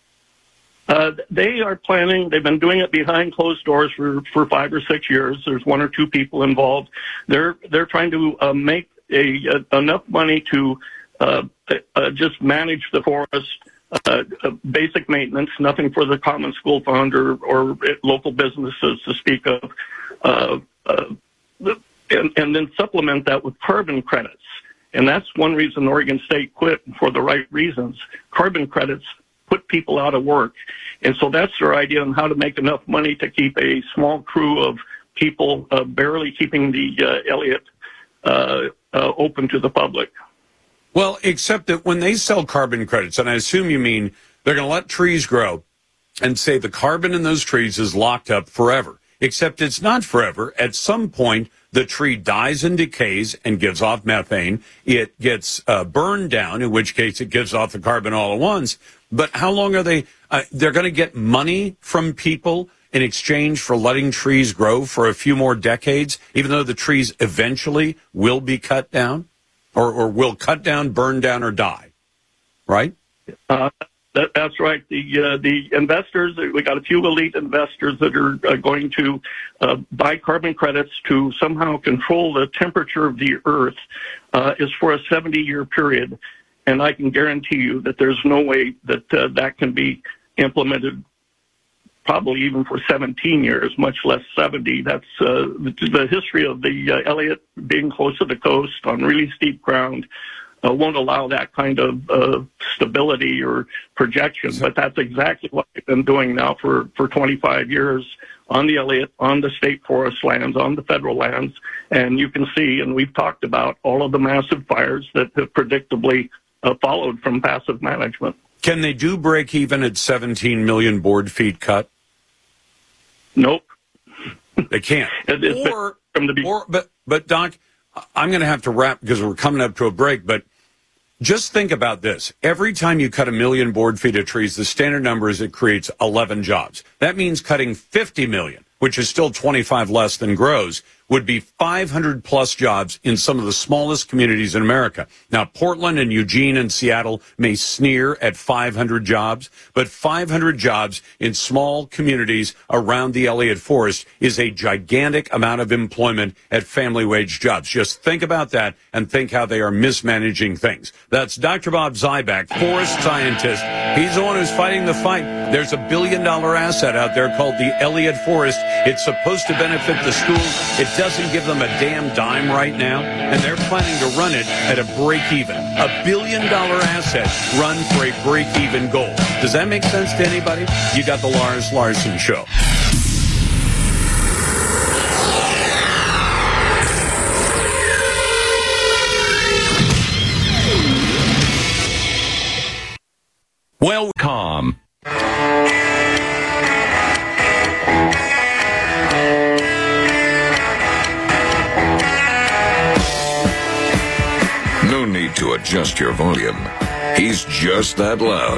Uh, they are planning, they've been doing it behind closed doors for, for five or six years. There's one or two people involved. They're they're trying to uh, make a, a, enough money to uh, uh, just manage the forest, uh, uh, basic maintenance, nothing for the Common School Fund or, or local businesses to speak of, uh, uh, and, and then supplement that with carbon credits. And that's one reason Oregon State quit, for the right reasons. Carbon credits put people out of work. And so that's their idea on how to make enough money to keep a small crew of people uh, barely keeping the uh, Elliott uh, uh, open to the public. Well, except that when they sell carbon credits, and I assume you mean they're going to let trees grow and say the carbon in those trees is locked up forever. Except it's not forever. At some point, the tree dies and decays and gives off methane. It gets uh, burned down, in which case it gives off the carbon all at once. But how long are they? Uh, they're going to get money from people in exchange for letting trees grow for a few more decades, even though the trees eventually will be cut down, or, or will cut down, burn down, or die, right? Uh, that, that's right. The uh, the investors, we got a few elite investors that are uh, going to uh, buy carbon credits to somehow control the temperature of the Earth, uh, is for a seventy-year period. And I can guarantee you that there's no way that uh, that can be implemented, probably even for seventeen years, much less seventy. That's uh, the, the history of the uh, Elliott being close to the coast on really steep ground. Uh, won't allow that kind of uh, stability or projection. But that's exactly what they've been doing now for, for twenty-five years on the Elliott, on the state forest lands, on the federal lands. And you can see, and we've talked about, all of the massive fires that have predictably uh, followed from passive management. Can they do break even at seventeen million board feet cut? Nope. They can't. It's or, from the or, but, but, Doc, I'm going to have to wrap because we're coming up to a break, but just think about this. Every time you cut a million board feet of trees, the standard number is it creates eleven jobs. That means cutting fifty million, which is still twenty-five less than grows, would be five hundred plus jobs in some of the smallest communities in America. Now, Portland and Eugene and Seattle may sneer at five hundred jobs, but five hundred jobs in small communities around the Elliott Forest is a gigantic amount of employment at family wage jobs. Just think about that and think how they are mismanaging things. That's Doctor Bob Zyback, forest scientist. He's the one who's fighting the fight. There's a billion dollar asset out there called the Elliott Forest. It's supposed to benefit the schools. It doesn't give them a damn dime right now, and they're planning to run it at a break-even. A billion-dollar asset run for a break-even goal. Does that make sense to anybody? You got the Lars Larson Show. Well, calm. No need to adjust your volume. He's just that loud.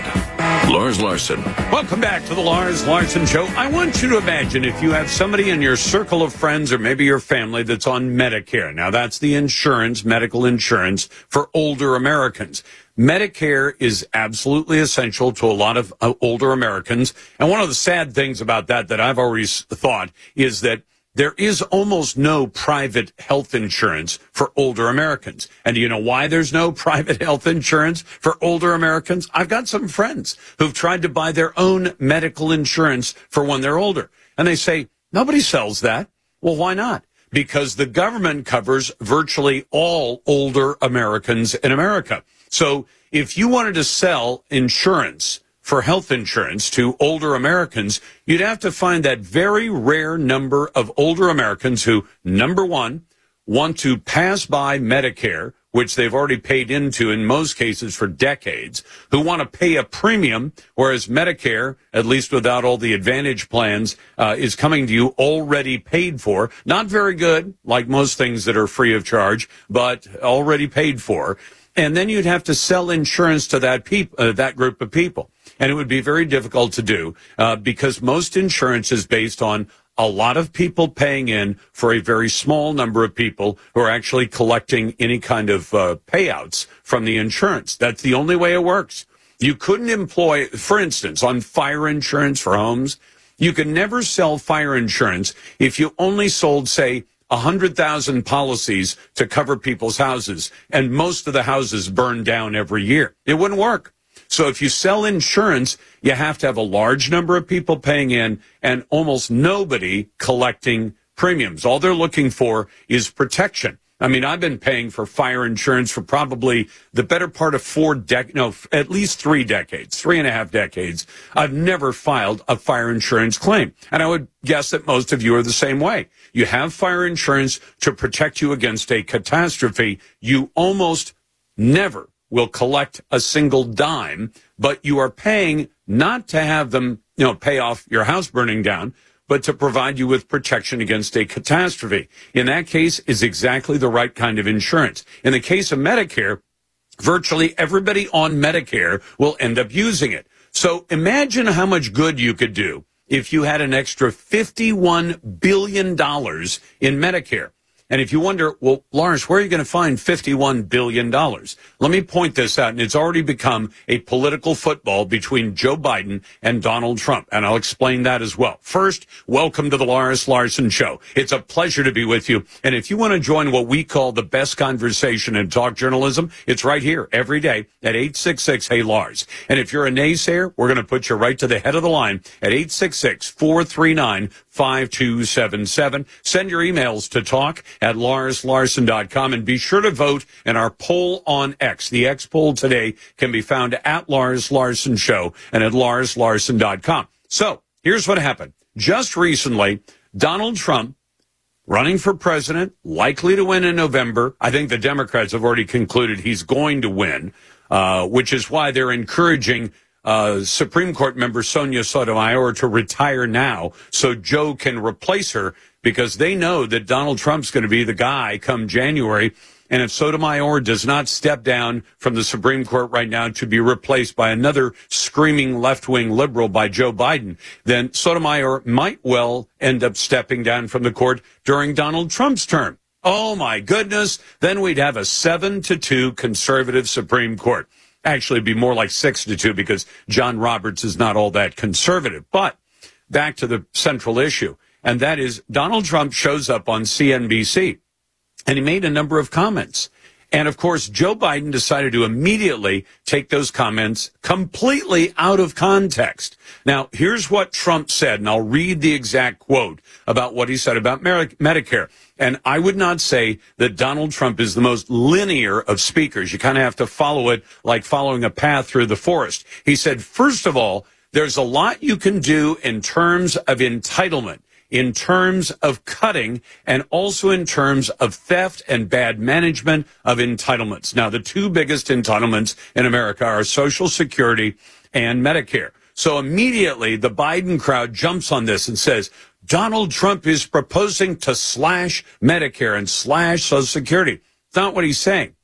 Lars Larson. Welcome back to the Lars Larson Show. I want you to imagine if you have somebody in your circle of friends or maybe your family that's on Medicare. Now, that's the insurance, medical insurance for older Americans. Medicare is absolutely essential to a lot of uh, older Americans. And one of the sad things about that that I've always thought is that there is almost no private health insurance for older Americans. And do you know why there's no private health insurance for older Americans? I've got some friends who've tried to buy their own medical insurance for when they're older. And they say, nobody sells that. Well, why not? Because the government covers virtually all older Americans in America. So if you wanted to sell insurance for health insurance to older Americans, you'd have to find that very rare number of older Americans who, number one, want to pass by Medicare, which they've already paid into in most cases for decades, who want to pay a premium, whereas Medicare, at least without all the Advantage plans, uh, is coming to you already paid for. Not very good, like most things that are free of charge, but already paid for. And then you'd have to sell insurance to that peop- uh, that group of people. And it would be very difficult to do uh, because most insurance is based on a lot of people paying in for a very small number of people who are actually collecting any kind of uh, payouts from the insurance. That's the only way it works. You couldn't employ, for instance, on fire insurance for homes, you could never sell fire insurance if you only sold, say, one hundred thousand policies to cover people's houses, and most of the houses burn down every year. It wouldn't work. So if you sell insurance, you have to have a large number of people paying in and almost nobody collecting premiums. All they're looking for is protection. I mean, I've been paying for fire insurance for probably the better part of four dec, no, at least three decades, three and a half decades. I've never filed a fire insurance claim. And I would guess that most of you are the same way. You have fire insurance to protect you against a catastrophe. You almost never will collect a single dime, but you are paying not to have them, you know, pay off your house burning down, but to provide you with protection against a catastrophe. In that case, is exactly the right kind of insurance. In the case of Medicare, virtually everybody on Medicare will end up using it. So imagine how much good you could do if you had an extra fifty-one billion dollars in Medicare. And if you wonder, well, Lawrence, where are you going to find fifty-one billion dollars? Let me point this out, and it's already become a political football between Joe Biden and Donald Trump, and I'll explain that as well. First, welcome to the Lars Larson Show. It's a pleasure to be with you, and if you want to join what we call the best conversation in talk journalism, it's right here every day at eight six six, hey Lars. And if you're a naysayer, we're going to put you right to the head of the line at eight six six, four three nine, five two seven seven. Send your emails to talk at lars larson dot com, and be sure to vote in our poll on X. The X poll today can be found at Lars Larson Show and at lars larson dot com. So here's what happened. Just recently, Donald Trump, running for president, likely to win in November. I think the Democrats have already concluded he's going to win, uh, which is why they're encouraging Uh, Supreme Court member Sonia Sotomayor to retire now so Joe can replace her, because they know that Donald Trump's going to be the guy come January. And if Sotomayor does not step down from the Supreme Court right now to be replaced by another screaming left-wing liberal by Joe Biden, then Sotomayor might well end up stepping down from the court during Donald Trump's term. Oh, my goodness. Then we'd have a seven to two conservative Supreme Court. Actually, it'd be more like six to two because John Roberts is not all that conservative. But back to the central issue, and that is Donald Trump shows up on C N B C, and he made a number of comments. And, of course, Joe Biden decided to immediately take those comments completely out of context. Now, here's what Trump said, and I'll read the exact quote about what he said about Medicare. And I would not say that Donald Trump is the most linear of speakers. You kind of have to follow it like following a path through the forest. He said, first of all, there's a lot you can do in terms of entitlement, in terms of cutting, and also in terms of theft and bad management of entitlements. Now, the two biggest entitlements in America are Social Security and Medicare. So immediately the Biden crowd jumps on this and says, Donald Trump is proposing to slash Medicare and slash Social Security. It's not what he's saying.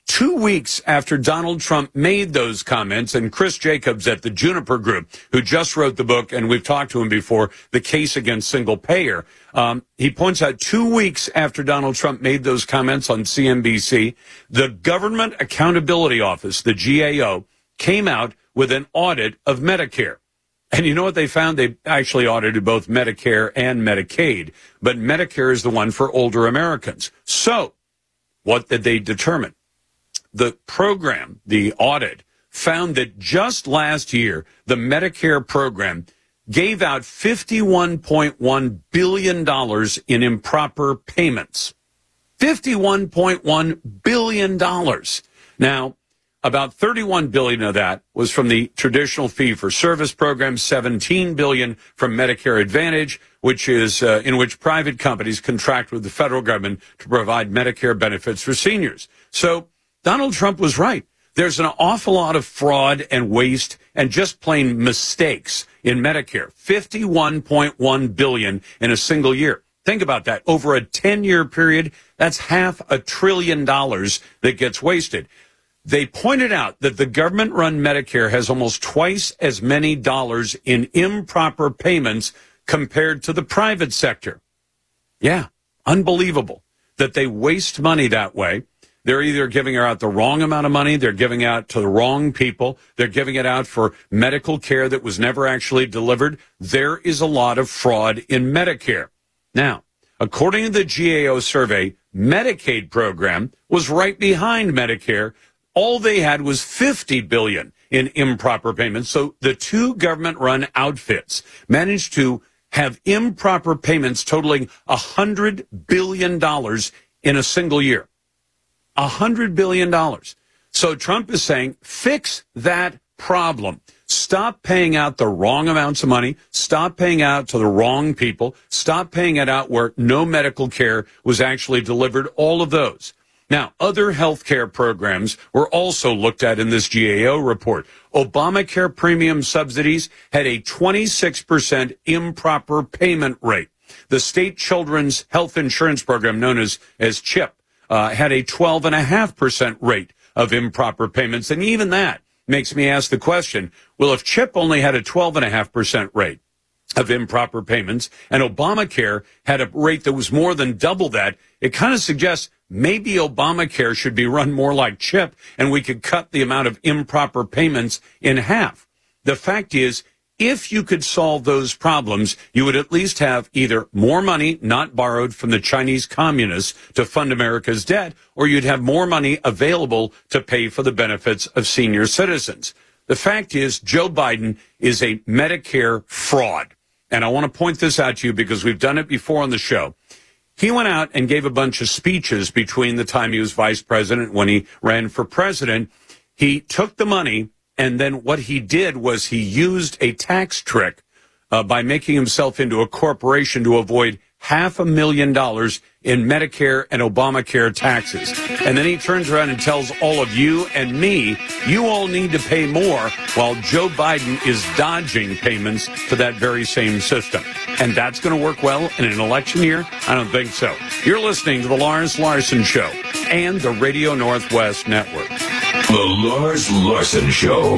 Two weeks after Donald Trump made those comments, and Chris Jacobs at the Juniper Group, who just wrote the book, and we've talked to him before, The Case Against Single Payer, um, he points out two weeks after Donald Trump made those comments on C N B C, the Government Accountability Office, the G A O, came out with an audit of Medicare. And you know what they found? They actually audited both Medicare and Medicaid, but Medicare is the one for older Americans. So what did they determine? The program, the audit, found that just last year, the Medicare program gave out fifty-one point one billion dollars in improper payments. fifty-one point one billion dollars. Now, about thirty-one billion dollars of that was from the traditional fee-for-service program, seventeen billion dollars from Medicare Advantage, which is uh, in which private companies contract with the federal government to provide Medicare benefits for seniors. So Donald Trump was right. There's an awful lot of fraud and waste and just plain mistakes in Medicare. fifty-one point one billion dollars in a single year. Think about that. Over a ten-year period, that's half a trillion dollars that gets wasted. They pointed out that the government-run Medicare has almost twice as many dollars in improper payments compared to the private sector. Yeah, unbelievable that they waste money that way. They're either giving out the wrong amount of money, they're giving out to the wrong people, they're giving it out for medical care that was never actually delivered. There is a lot of fraud in Medicare. Now, according to the G A O survey, Medicaid program was right behind Medicare. All they had was fifty billion dollars in improper payments. So the two government-run outfits managed to have improper payments totaling one hundred billion dollars in a single year. one hundred billion dollars. So Trump is saying, fix that problem. Stop paying out the wrong amounts of money. Stop paying out to the wrong people. Stop paying it out where no medical care was actually delivered. All of those. Now, other health care programs were also looked at in this G A O report. Obamacare premium subsidies had a twenty-six percent improper payment rate. The state children's health insurance program, known as, as CHIP, uh, had a twelve point five percent rate of improper payments. And even that makes me ask the question, well, if CHIP only had a twelve point five percent rate of improper payments and Obamacare had a rate that was more than double that, it kind of suggests maybe Obamacare should be run more like CHIP and we could cut the amount of improper payments in half. The fact is, if you could solve those problems, you would at least have either more money not borrowed from the Chinese communists to fund America's debt, or you'd have more money available to pay for the benefits of senior citizens. The fact is, Joe Biden is a Medicare fraud. And I want to point this out to you because we've done it before on the show. He went out and gave a bunch of speeches between the time he was vice president and when he ran for president. He took the money, and then what he did was he used a tax trick uh, by making himself into a corporation to avoid half a million dollars in Medicare and Obamacare taxes. And then he turns around and tells all of you and me, you all need to pay more, while Joe Biden is dodging payments to that very same system. And that's going to work well in an election year? I don't think so. You're listening to The Lars Larson Show and the Radio Northwest Network. The Lars Larson Show.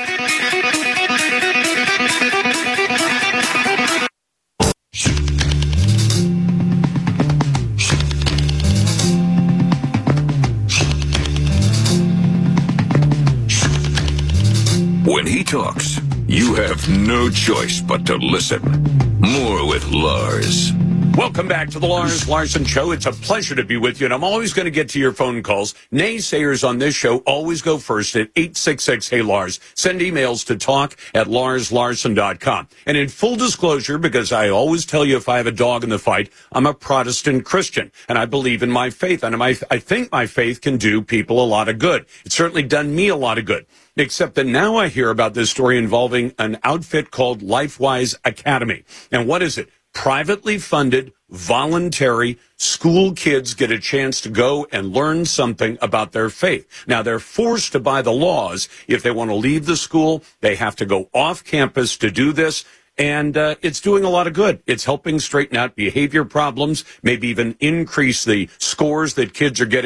When he talks, you have no choice but to listen. More with Lars. Welcome back to the Lars Larson Show. It's a pleasure to be with you, and I'm always going to get to your phone calls. Naysayers on this show always go first at eight six six, hey Lars. Send emails to talk at lars larson dot com. And in full disclosure, because I always tell you if I have a dog in the fight, I'm a Protestant Christian, and I believe in my faith, and I think my faith can do people a lot of good. It's certainly done me a lot of good. Except that now I hear about this story involving an outfit called LifeWise Academy. And what is it? Privately funded, voluntary, school kids get a chance to go and learn something about their faith. Now, they're forced to by the laws. If they want to leave the school, they have to go off campus to do this. And uh, it's doing a lot of good. It's helping straighten out behavior problems, maybe even increase the scores that kids are getting.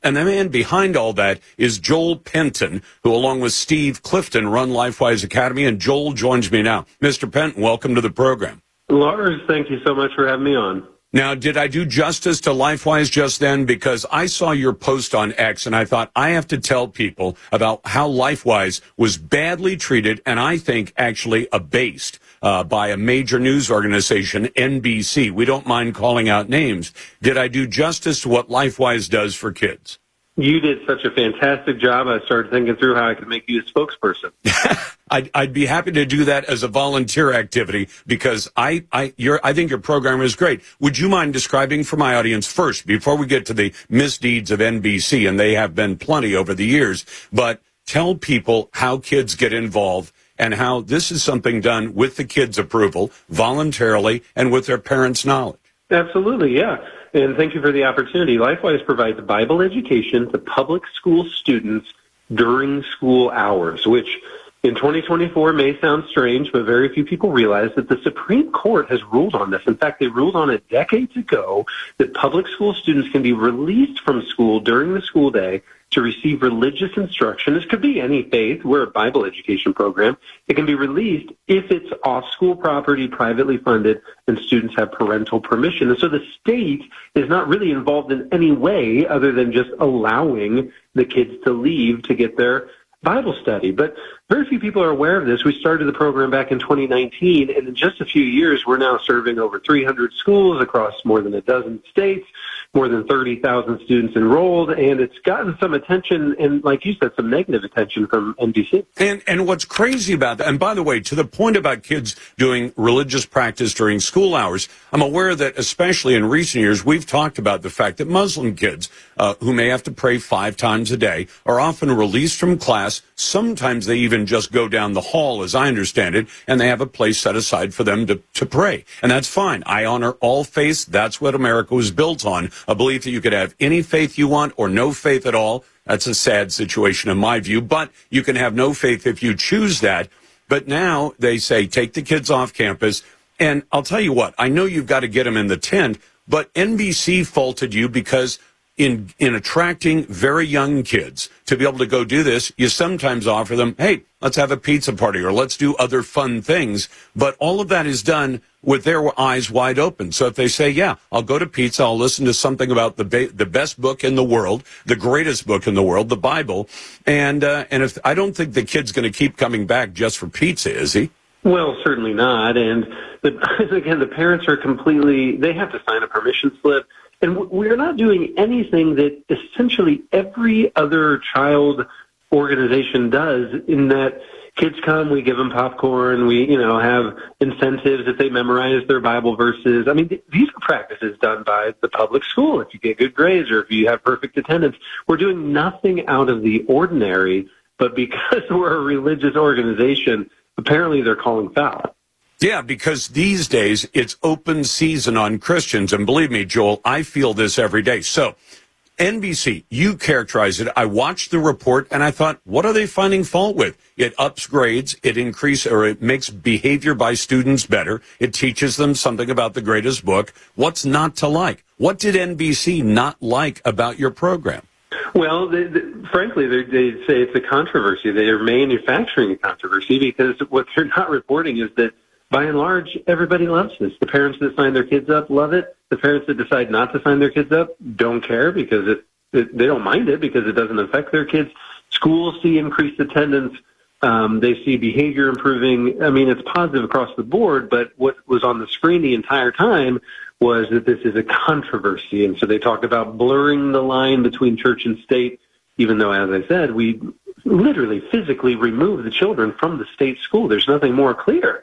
And the man behind all that is Joel Penton, who along with Steve Clifton run LifeWise Academy. And Joel joins me now. Mister Penton, welcome to the program. Lars, thank you so much for having me on. Now, did I do justice to LifeWise just then? Because I saw your post on X, and I thought I have to tell people about how LifeWise was badly treated, and I think actually abased uh, by a major news organization, N B C. We don't mind calling out names. Did I do justice to what LifeWise does for kids? You did such a fantastic job. I started thinking through how I could make you a spokesperson. I'd, I'd be happy to do that as a volunteer activity because I, I, your, I think your program is great. Would you mind describing for my audience first, before we get to the misdeeds of N B C, and they have been plenty over the years, but tell people how kids get involved and how this is something done with the kids' approval, voluntarily, and with their parents' knowledge. Absolutely, yeah. And thank you for the opportunity. LifeWise provides Bible education to public school students during school hours, which in twenty twenty-four may sound strange, but very few people realize that the Supreme Court has ruled on this. In fact, they ruled on it decades ago that public school students can be released from school during the school day to receive religious instruction. This could be any faith. We're a Bible education program. It can be released if it's off school property, privately funded, and students have parental permission. And so the state is not really involved in any way other than just allowing the kids to leave to get their Bible study. But very few people are aware of this. We started the program back in twenty nineteen, and in just a few years, we're now serving over three hundred schools across more than a dozen states, more than thirty thousand students enrolled, and it's gotten some attention, and like you said, some negative attention from N B C. And and what's crazy about that, and by the way, to the point about kids doing religious practice during school hours, I'm aware that especially in recent years, we've talked about the fact that Muslim kids uh, who may have to pray five times a day are often released from class. Sometimes they even just go down the hall, as I understand it, and they have a place set aside for them to, to pray. And that's fine. I honor all faiths. That's what America was built on, a belief that you could have any faith you want or no faith at all. That's a sad situation in my view, but you can have no faith if you choose that. But now they say, take the kids off campus. And I'll tell you what, I know you've got to get them in the tent, but N B C faulted you because in in attracting very young kids to be able to go do this, you sometimes offer them, hey, let's have a pizza party or let's do other fun things. But all of that is done with their eyes wide open. So if they say, yeah, I'll go to pizza, I'll listen to something about the ba- the best book in the world, the greatest book in the world, the Bible, and uh, and if I don't think the kid's going to keep coming back just for pizza, is he? Well, certainly not. And the, again, the parents are completely, they have to sign a permission slip. And we're not doing anything that essentially every other child organization does, in that kids come, we give them popcorn, we, you know, have incentives if they memorize their Bible verses. I mean, these are practices done by the public school. If you get good grades or if you have perfect attendance, we're doing nothing out of the ordinary. But because we're a religious organization, apparently they're calling foul. Yeah, because these days it's open season on Christians. And believe me, Joel, I feel this every day. So N B C, you characterize it. I watched the report and I thought, what are they finding fault with? It ups grades, it increases, or it makes behavior by students better. It teaches them something about the greatest book. What's not to like? What did N B C not like about your program? Well, they, they, frankly, they, they say it's a controversy. They are manufacturing a controversy because what they're not reporting is that by and large, everybody loves this. The parents that sign their kids up love it. The parents that decide not to sign their kids up don't care because it, it they don't mind it because it doesn't affect their kids. Schools see increased attendance. Um, they see behavior improving. I mean, it's positive across the board, but what was on the screen the entire time was that this is a controversy. And so they talked about blurring the line between church and state, even though, as I said, we literally physically remove the children from the state school. There's nothing more clear.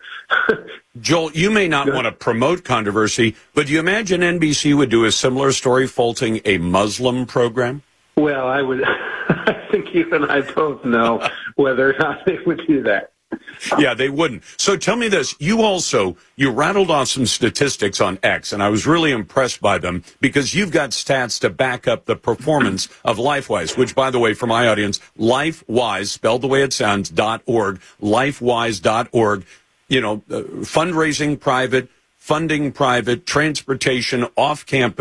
Joel, you may not want to promote controversy, but do you imagine N B C would do a similar story faulting a Muslim program? Well, I would. I think you and I both know whether or not they would do that. Yeah, they wouldn't. So tell me this. You also, you rattled off some statistics on X, and I was really impressed by them because you've got stats to back up the performance of LifeWise, which, by the way, for my audience, LifeWise, spelled the way it sounds, dot org, lifewise dot org, you know, uh, fundraising private, funding private, transportation off campus,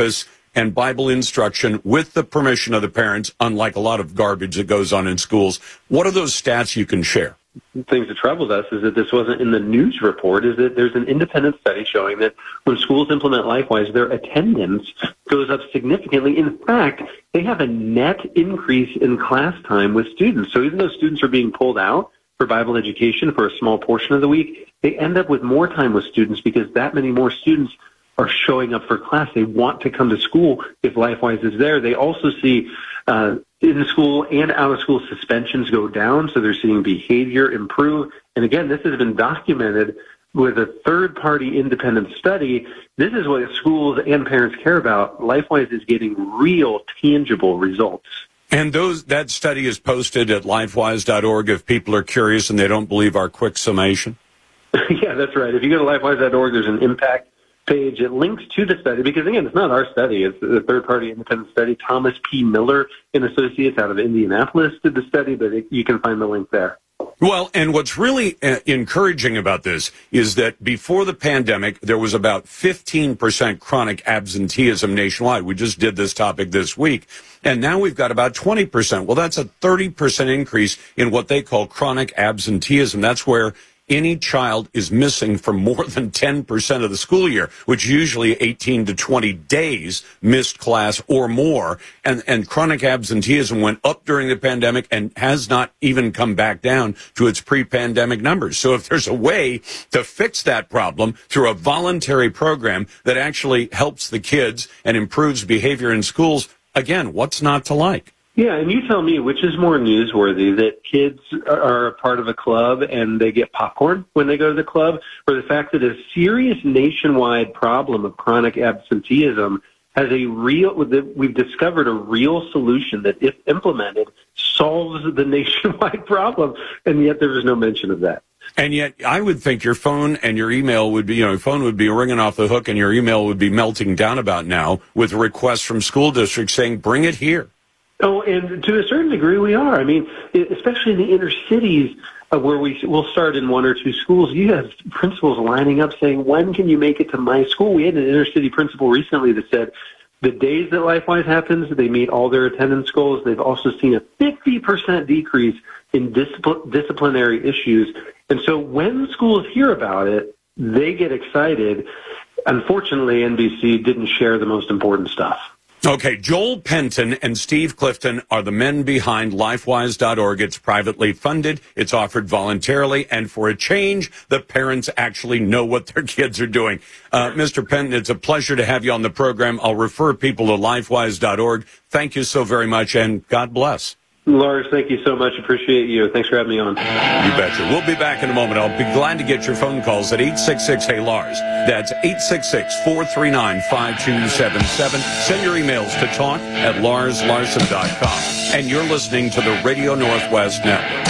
and Bible instruction with the permission of the parents, unlike a lot of garbage that goes on in schools. What are those stats you can share? Things that troubles us is that this wasn't in the news report, is that there's an independent study showing that when schools implement LifeWise, their attendance goes up significantly. In fact, they have a net increase in class time with students. So even though students are being pulled out for Bible education for a small portion of the week, they end up with more time with students because that many more students are showing up for class. They want to come to school if LifeWise is there. They also see uh, in school and out of school suspensions go down, so they're seeing behavior improve. And again, this has been documented with a third-party independent study. This is what schools and parents care about. LifeWise is getting real, tangible results. And those that study is posted at lifewise dot org if people are curious and they don't believe our quick summation? Yeah, that's right. If you go to lifewise dot org, there's an impact page. It links to the study because, again, it's not our study. It's a third-party independent study. Thomas P. Miller and Associates out of Indianapolis did the study, but it, you can find the link there. Well, and what's really uh, encouraging about this is that before the pandemic, there was about fifteen percent chronic absenteeism nationwide. We just did this topic this week, and now we've got about twenty percent. Well, that's a thirty percent increase in what they call chronic absenteeism. That's where any child is missing for more than ten percent of the school year, which usually eighteen to twenty days missed class or more. And, and chronic absenteeism went up during the pandemic and has not even come back down to its pre-pandemic numbers. So if there's a way to fix that problem through a voluntary program that actually helps the kids and improves behavior in schools, again, what's not to like? Yeah, and you tell me which is more newsworthy, that kids are a part of a club and they get popcorn when they go to the club, or the fact that a serious nationwide problem of chronic absenteeism has a real, we've discovered a real solution that, if implemented, solves the nationwide problem, and yet there is no mention of that. And yet, I would think your phone and your email would be, you know, your phone would be ringing off the hook and your email would be melting down about now with requests from school districts saying, bring it here. Oh, and to a certain degree, we are. I mean, especially in the inner cities uh, where we will start in one or two schools, you have principals lining up saying, when can you make it to my school? We had an inner city principal recently that said the days that LifeWise happens, they meet all their attendance goals. They've also seen a fifty percent decrease in discipl- disciplinary issues. And so when schools hear about it, they get excited. Unfortunately, N B C didn't share the most important stuff. Okay, Joel Penton and Steve Clifton are the men behind lifewise dot org. It's privately funded. It's offered voluntarily. And for a change, the parents actually know what their kids are doing. Uh, Mister Penton, it's a pleasure to have you on the program. I'll refer people to lifewise dot org. Thank you so very much, and God bless. Lars, thank you so much. Appreciate you. Thanks for having me on. You betcha. We'll be back in a moment. I'll be glad to get your phone calls at eight six six, hey Lars. That's eight six six, four three nine, five two seven seven. Send your emails to talk at lars larson dot com. And you're listening to the Radio Northwest Network.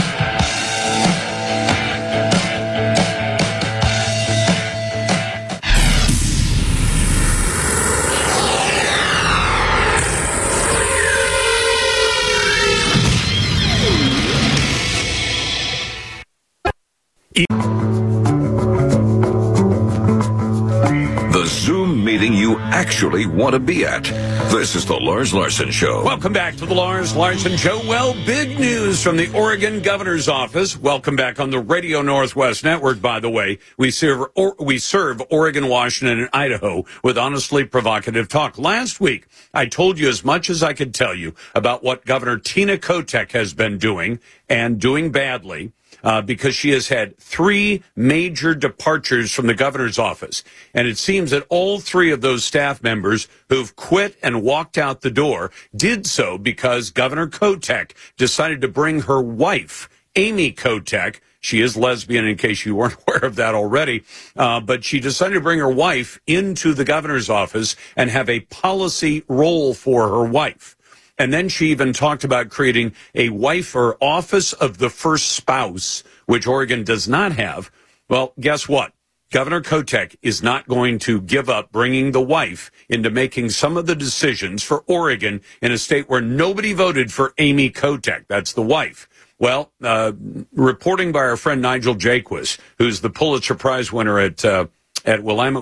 The Zoom meeting you actually want to be at. This is the Lars Larson Show. Welcome back to the Lars Larson Show. Well, big news from the Oregon Governor's Office. Welcome back on the Radio Northwest Network, by the way. We serve, or, we serve Oregon, Washington, and Idaho with honestly provocative talk. Last week, I told you as much as I could tell you about what Governor Tina Kotek has been doing and doing badly. Uh, because she has had three major departures from the governor's office. And it seems that all three of those staff members who've quit and walked out the door did so because Governor Kotek decided to bring her wife, Amy Kotek. She is lesbian, in case you weren't aware of that already. Uh, but she decided to bring her wife into the governor's office and have a policy role for her wife. And then she even talked about creating a wife or office of the first spouse, which Oregon does not have. Well, guess what? Governor Kotek is not going to give up bringing the wife into making some of the decisions for Oregon in a state where nobody voted for Amy Kotek. That's the wife. Well, uh, reporting by our friend Nigel Jaquist, who's the Pulitzer Prize winner at uh, at Willamette Week,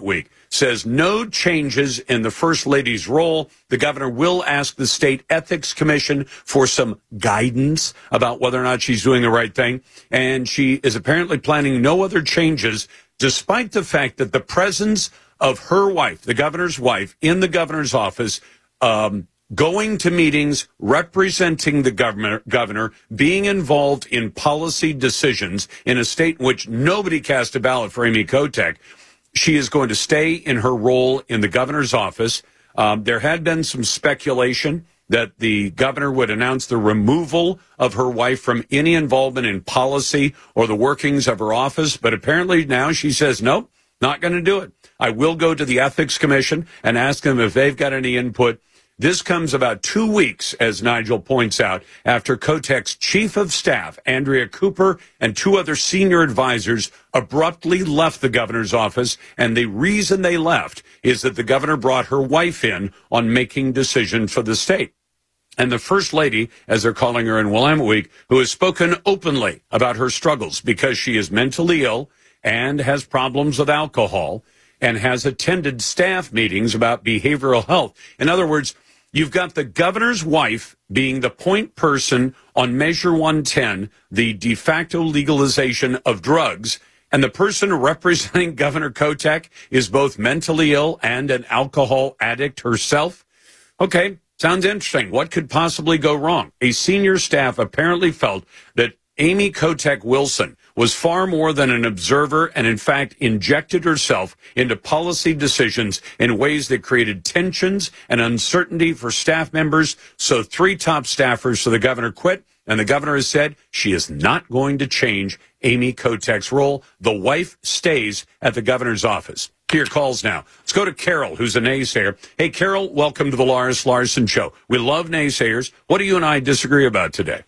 says no changes in the First Lady's role. The governor will ask the state ethics commission for some guidance about whether or not she's doing the right thing. And she is apparently planning no other changes, despite the fact that the presence of her wife, the governor's wife, in the governor's office, um, going to meetings, representing the governor, governor, being involved in policy decisions in a state in which nobody cast a ballot for Amy Kotek. She is going to stay in her role in the governor's office. Um, there had been some speculation that the governor would announce the removal of her wife from any involvement in policy or the workings of her office. But apparently now she says, nope, not going to do it. I will go to the ethics commission and ask them if they've got any input. This comes about two weeks, as Nigel points out, after Kotek's chief of staff, Andrea Cooper, and two other senior advisors abruptly left the governor's office. And the reason they left is that the governor brought her wife in on making decisions for the state. And the First Lady, as they're calling her in Willamette Week, who has spoken openly about her struggles because she is mentally ill and has problems with alcohol and has attended staff meetings about behavioral health. In other words, you've got the governor's wife being the point person on Measure one ten, the de facto legalization of drugs, and the person representing Governor Kotek is both mentally ill and an alcohol addict herself. Okay, sounds interesting. What could possibly go wrong? A senior staff apparently felt that Amy Kotek Wilson was far more than an observer and, in fact, injected herself into policy decisions in ways that created tensions and uncertainty for staff members. So three top staffers for the governor quit, and the governor has said she is not going to change Amy Kotek's role. The wife stays at the governor's office. To your calls now. Let's go to Carol, who's a naysayer. Hey, Carol, welcome to the Loris Larson Show. We love naysayers. What do you and I disagree about today?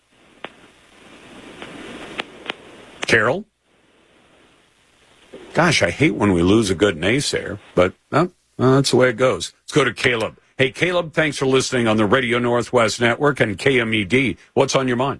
Carol? Gosh, I hate when we lose a good naysayer, but uh, uh, that's the way it goes. Let's go to Caleb. Hey, Caleb, thanks for listening on the Radio Northwest Network and K M E D. What's on your mind?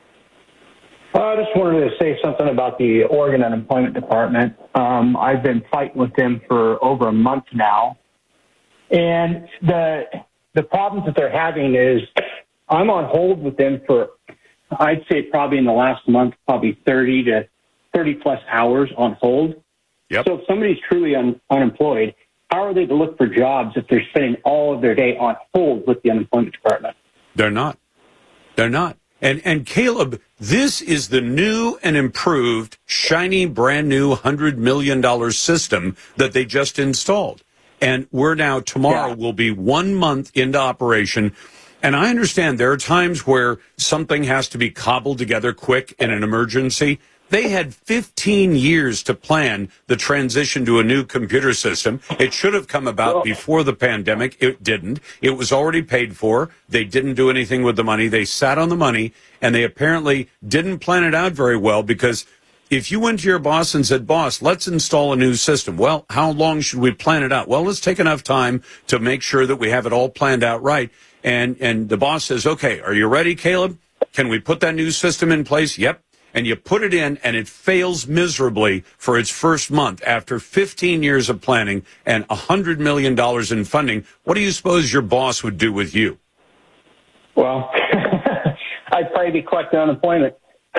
I just wanted to say something about the Oregon Unemployment Department. Um, I've been fighting with them for over a month now, and the the problems that they're having is I'm on hold with them for, I'd say probably in the last month, probably thirty to thirty plus hours on hold. Yep. So if somebody's truly un- unemployed, how are they to look for jobs if they're spending all of their day on hold with the unemployment department? They're not. They're not. And and Caleb, this is the new and improved, shiny, brand new one hundred million dollars system that they just installed. And we're now, tomorrow, yeah. will be one month into operation. And I understand there are times where something has to be cobbled together quick in an emergency. They had fifteen years to plan the transition to a new computer system. It should have come about before the pandemic. It didn't. It was already paid for. They didn't do anything with the money. They sat on the money, and they apparently didn't plan it out very well, because if you went to your boss and said, boss, let's install a new system. Well, how long should we plan it out? Well, let's take enough time to make sure that we have it all planned out right. And and the boss says, okay, are you ready, Caleb? Can we put that new system in place? Yep. And you put it in, and it fails miserably for its first month after fifteen years of planning and one hundred million dollars in funding. What do you suppose your boss would do with you? Well, I'd probably be collecting unemployment.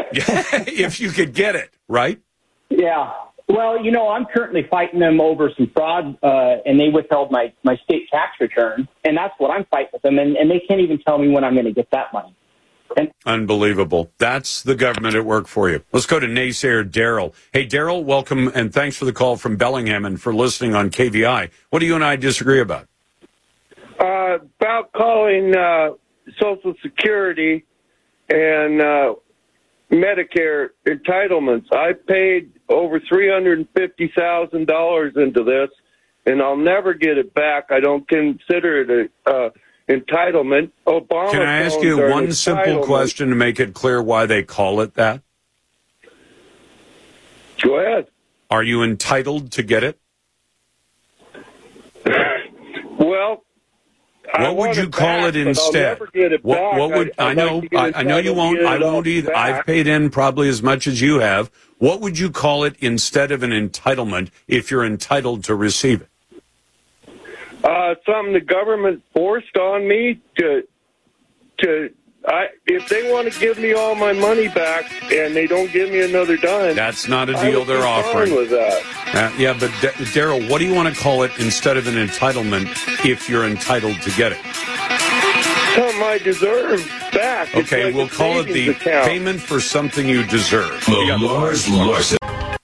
If you could get it, right? Yeah. Well, you know, I'm currently fighting them over some fraud, uh, and they withheld my, my state tax return, and that's what I'm fighting with them, and, and they can't even tell me when I'm going to get that money. And- Unbelievable. That's the government at work for you. Let's go to naysayer Daryl. Hey, Daryl, welcome, and thanks for the call from Bellingham and for listening on K V I. What do you and I disagree about? Uh, about calling uh, Social Security and uh, Medicare entitlements. I paid over three hundred fifty thousand dollars into this, and I'll never get it back. I don't consider it a uh, entitlement. Obama. Can I ask you one simple question to make it clear why they call it that? Go ahead. Are you entitled to get it? Well, what would you call it instead? What, what would I, I know? I, I know you won't. I won't either. I've paid in probably as much as you have. What would you call it instead of an entitlement if you're entitled to receive it? Uh, something the government forced on me to, to, I, if they want to give me all my money back and they don't give me another dime. That's not a deal they're offering. With that. Uh, yeah, but D- Daryl, what do you want to call it instead of an entitlement if you're entitled to get it? Something I deserve back. Okay, like we'll call it the account. payment for something you deserve. The Lars Larson.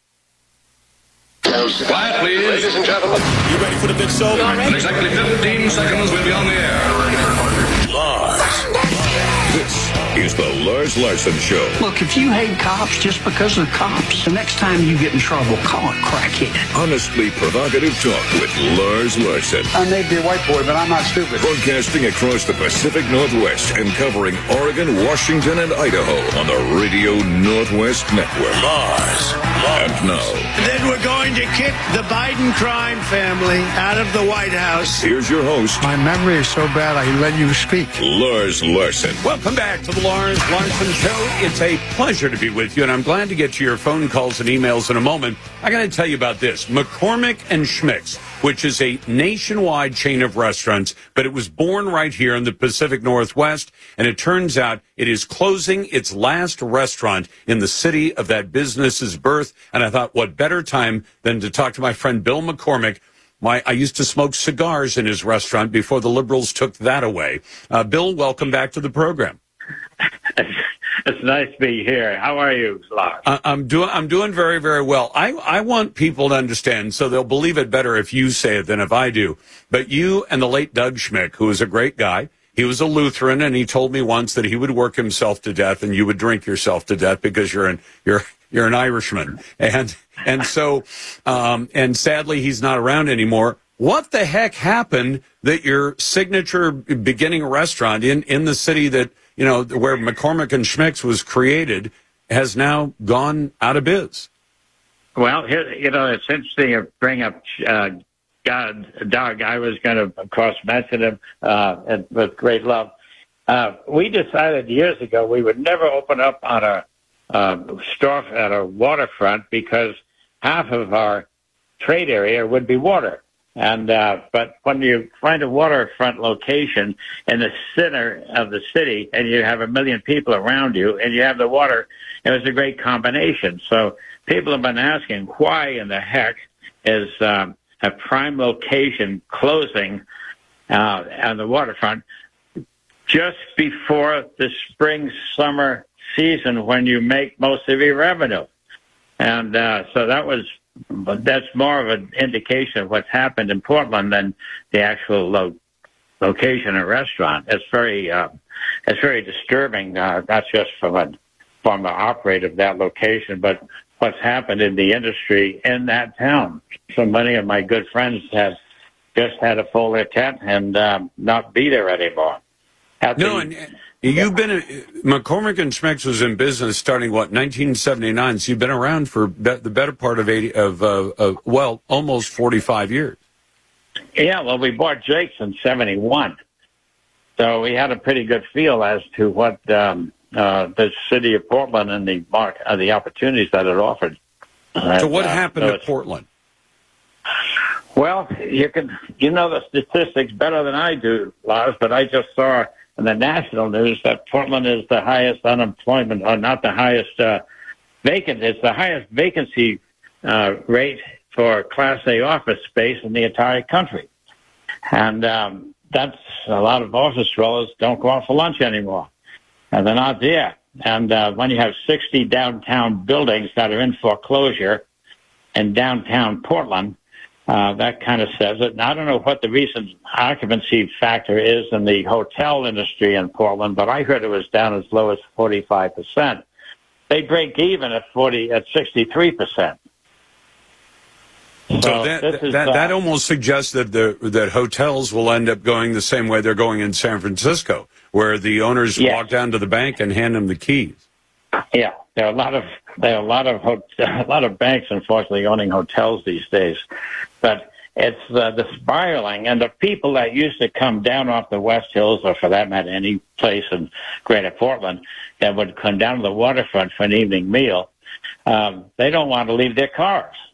Quiet, please. Ladies and gentlemen. You ready for the big show? In exactly fifteen seconds, we'll be on the air. Lars. This is the Lars Larson Show. Look, if you hate cops just because they're cops, the next time you get in trouble, call it crackhead. Honestly provocative talk with Lars Larson. I may be a white boy, but I'm not stupid. Broadcasting across the Pacific Northwest and covering Oregon, Washington, and Idaho on the Radio Northwest Network. Lars. And now. Then we're going to kick the Biden crime family out of the White House. Here's your host. My memory is so bad I let you speak. Lars Larson. Welcome back to the Lars Larson Show. It's a pleasure to be with you, and I'm glad to get to your phone calls and emails in a moment. I got to tell you about this. McCormick and Schmick's, which is a nationwide chain of restaurants, but it was born right here in the Pacific Northwest, and it turns out it is closing its last restaurant in the city of that business's birth, and I thought, what better time than to talk to my friend Bill McCormick. My, I used to smoke cigars in his restaurant before the liberals took that away. Uh, Bill, welcome back to the program. It's nice to be here. How are you, Lars? I, I'm doing. I'm doing very, very well. I, I want people to understand, so they'll believe it better if you say it than if I do. But you and the late Doug Schmick, who was a great guy, he was a Lutheran, and he told me once that he would work himself to death, and you would drink yourself to death because you're an you're you're an Irishman, and and so um, and sadly he's not around anymore. What the heck happened that your signature beginning restaurant in, in the city that, you know, where McCormick and Schmick's was created has now gone out of biz? Well, here, you know, it's interesting to bring up uh, God, Doug. I was going to, of course, mention him uh, and with great love. Uh, we decided years ago we would never open up on a uh, store at a waterfront because half of our trade area would be water. And uh, but when you find a waterfront location in the center of the city and you have a million people around you and you have the water, it was a great combination. So people have been asking, why in the heck is um, a prime location closing uh, on the waterfront just before the spring, summer season when you make most of your revenue? And uh, so that was... But that's more of an indication of what's happened in Portland than the actual lo- location or restaurant. It's very, uh, it's very disturbing, uh, not just from a former operator of that location, but what's happened in the industry in that town. So many of my good friends have just had to fold their tent and um, not be there anymore. At no, the, and you've been McCormick and Schmick's was in business starting what nineteen seventy-nine. So you've been around for be, the better part of eighty of, uh, of well, almost forty-five years. Yeah, well, we bought Jake's in seventy-one, so we had a pretty good feel as to what um, uh, the city of Portland and the mark, uh, the opportunities that it offered. So what uh, happened so to Portland? Well, you can you know the statistics better than I do, Lars, but I just saw in the national news that Portland is the highest unemployment, or not the highest uh, vacant. It's the highest vacancy uh, rate for Class A office space in the entire country, and um, that's a lot of office dwellers don't go out for lunch anymore, and they're not there. And uh, when you have sixty downtown buildings that are in foreclosure in downtown Portland. Uh, that kind of says it. And I don't know what the recent occupancy factor is in the hotel industry in Portland, but I heard it was down as low as forty-five percent. They break even at forty at sixty-three percent. So, so that is, that, uh, that almost suggests that the that hotels will end up going the same way they're going in San Francisco, where the owners yes. walk down to the bank and hand them the keys. Yeah, there are a lot of there are a lot of a lot of banks, unfortunately, owning hotels these days. But it's uh, the spiraling, and the people that used to come down off the West Hills, or for that matter, any place in Greater Portland, that would come down to the waterfront for an evening meal, um, they don't want to leave their cars.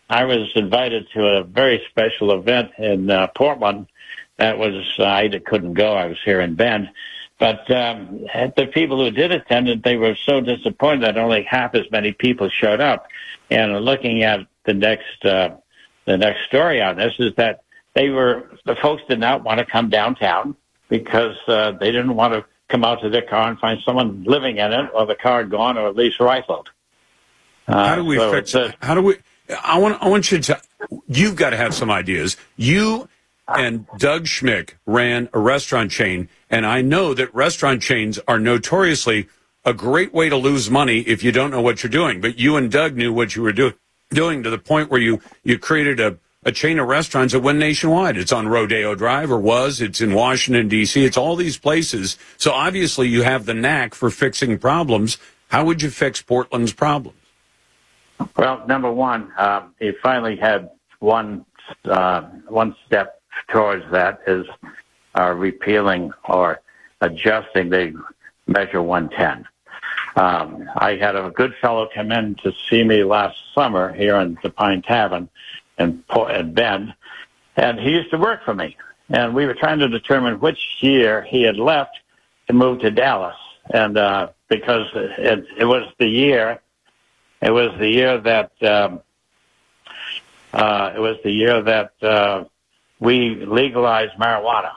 I was invited to a very special event in uh, Portland. That was, uh, I couldn't go. I was here in Bend. But um, the people who did attend, they were so disappointed that only half as many people showed up. And looking at the next uh, the next story on this is that they were the folks did not want to come downtown because uh, they didn't want to come out to their car and find someone living in it, or the car gone, or at least rifled. Uh, how do we so fix it? How do we? I want. I want you to. You've got to have some ideas. You and Doug Schmick ran a restaurant chain, and I know that restaurant chains are notoriously a great way to lose money if you don't know what you're doing. But you and Doug knew what you were do, doing to the point where you, you created a, a chain of restaurants that went nationwide. It's on Rodeo Drive, or was. It's in Washington, D C It's all these places. So obviously you have the knack for fixing problems. How would you fix Portland's problems? Well, number one, um, he finally had one uh, one step towards that is uh, repealing or adjusting the Measure one ten. Um, I had a good fellow come in to see me last summer here in the Pine Tavern in, in Bend, and he used to work for me. And we were trying to determine which year he had left to move to Dallas, and uh, because it, it was the year, it was the year that um, uh, it was the year that uh, we legalized marijuana.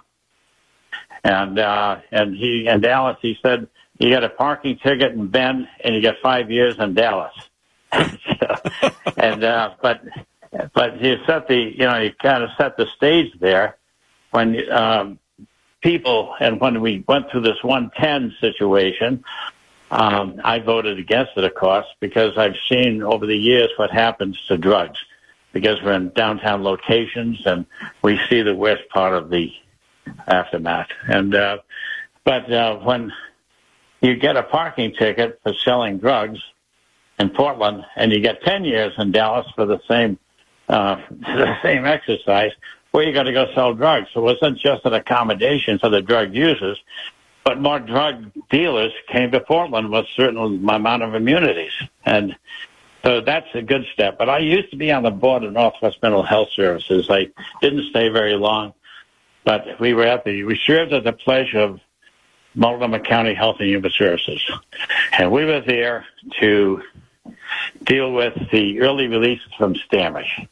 And uh, and he in Dallas, he said, you get a parking ticket in Bend, and you get five years in Dallas. so, and uh, but but you set the you know you kind of set the stage there when um, people and when we went through this one ten situation. Um, I voted against it, of course, because I've seen over the years what happens to drugs. Because we're in downtown locations, and we see the worst part of the aftermath. And uh, but uh, when you get a parking ticket for selling drugs in Portland, and you get ten years in Dallas for the same uh, the same exercise, where you got to go sell drugs. So it wasn't just an accommodation for the drug users, but more drug dealers came to Portland with certain amount of immunities. And so that's a good step. But I used to be on the board of Northwest Mental Health Services. I didn't stay very long. But we were at the, we served at the pledge of Multnomah County Health and Human Services. And we were there to deal with the early releases from Stamish.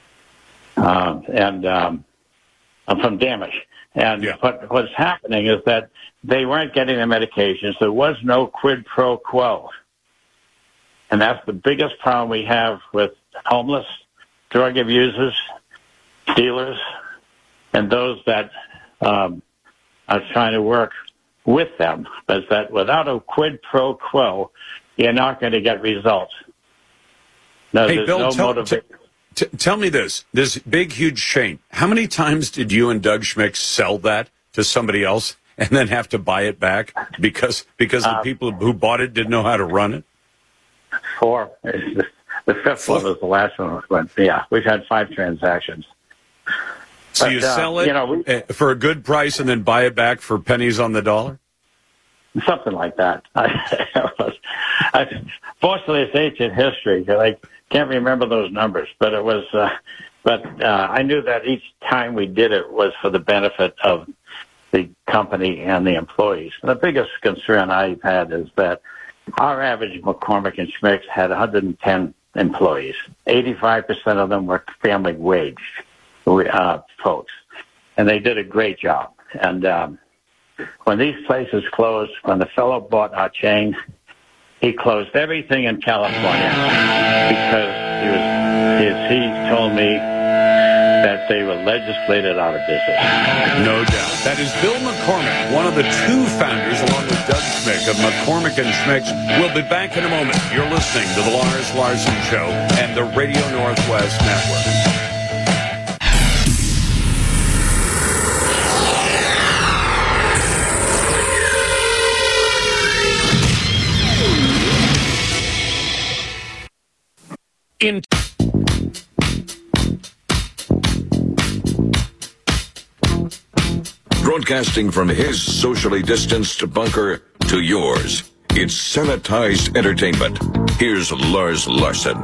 Um, and um, from damage. And yeah. what what's happening is that they weren't getting the medications. There was no quid pro quo. And that's the biggest problem we have with homeless, drug abusers, dealers, and those that um, are trying to work with them, is that without a quid pro quo, you're not going to get results. No, hey, there's Bill, no tell, motivation. t- t- tell me this, this big, huge chain, how many times did you and Doug Schmick sell that to somebody else and then have to buy it back because because the Uh, people who bought it didn't know how to run it? Four. The fifth one was the last one. But yeah, we've had five transactions. So But, you uh, sell it you know, we- uh, for a good price and then buy it back for pennies on the dollar? Something like that. I, I, fortunately, it's ancient history. I can't remember those numbers, but it was. Uh, but uh, I knew that each time we did it was for the benefit of the company and the employees. And the biggest concern I've had is that our average McCormick and Schmick's had one hundred ten employees. eighty-five percent of them were family wage uh, folks, and they did a great job. And um, when these places closed, when the fellow bought our chain, he closed everything in California because he was, as he told me, that they were legislated out of business. No doubt. That is Bill McCormick, one of the two founders, along with Doug Schmick, of McCormick and Schmick's. We'll be back in a moment. You're listening to the Lars Larson Show and the Radio Northwest Network. In Broadcasting from his socially distanced bunker to yours, it's sanitized entertainment. Here's Lars Larson.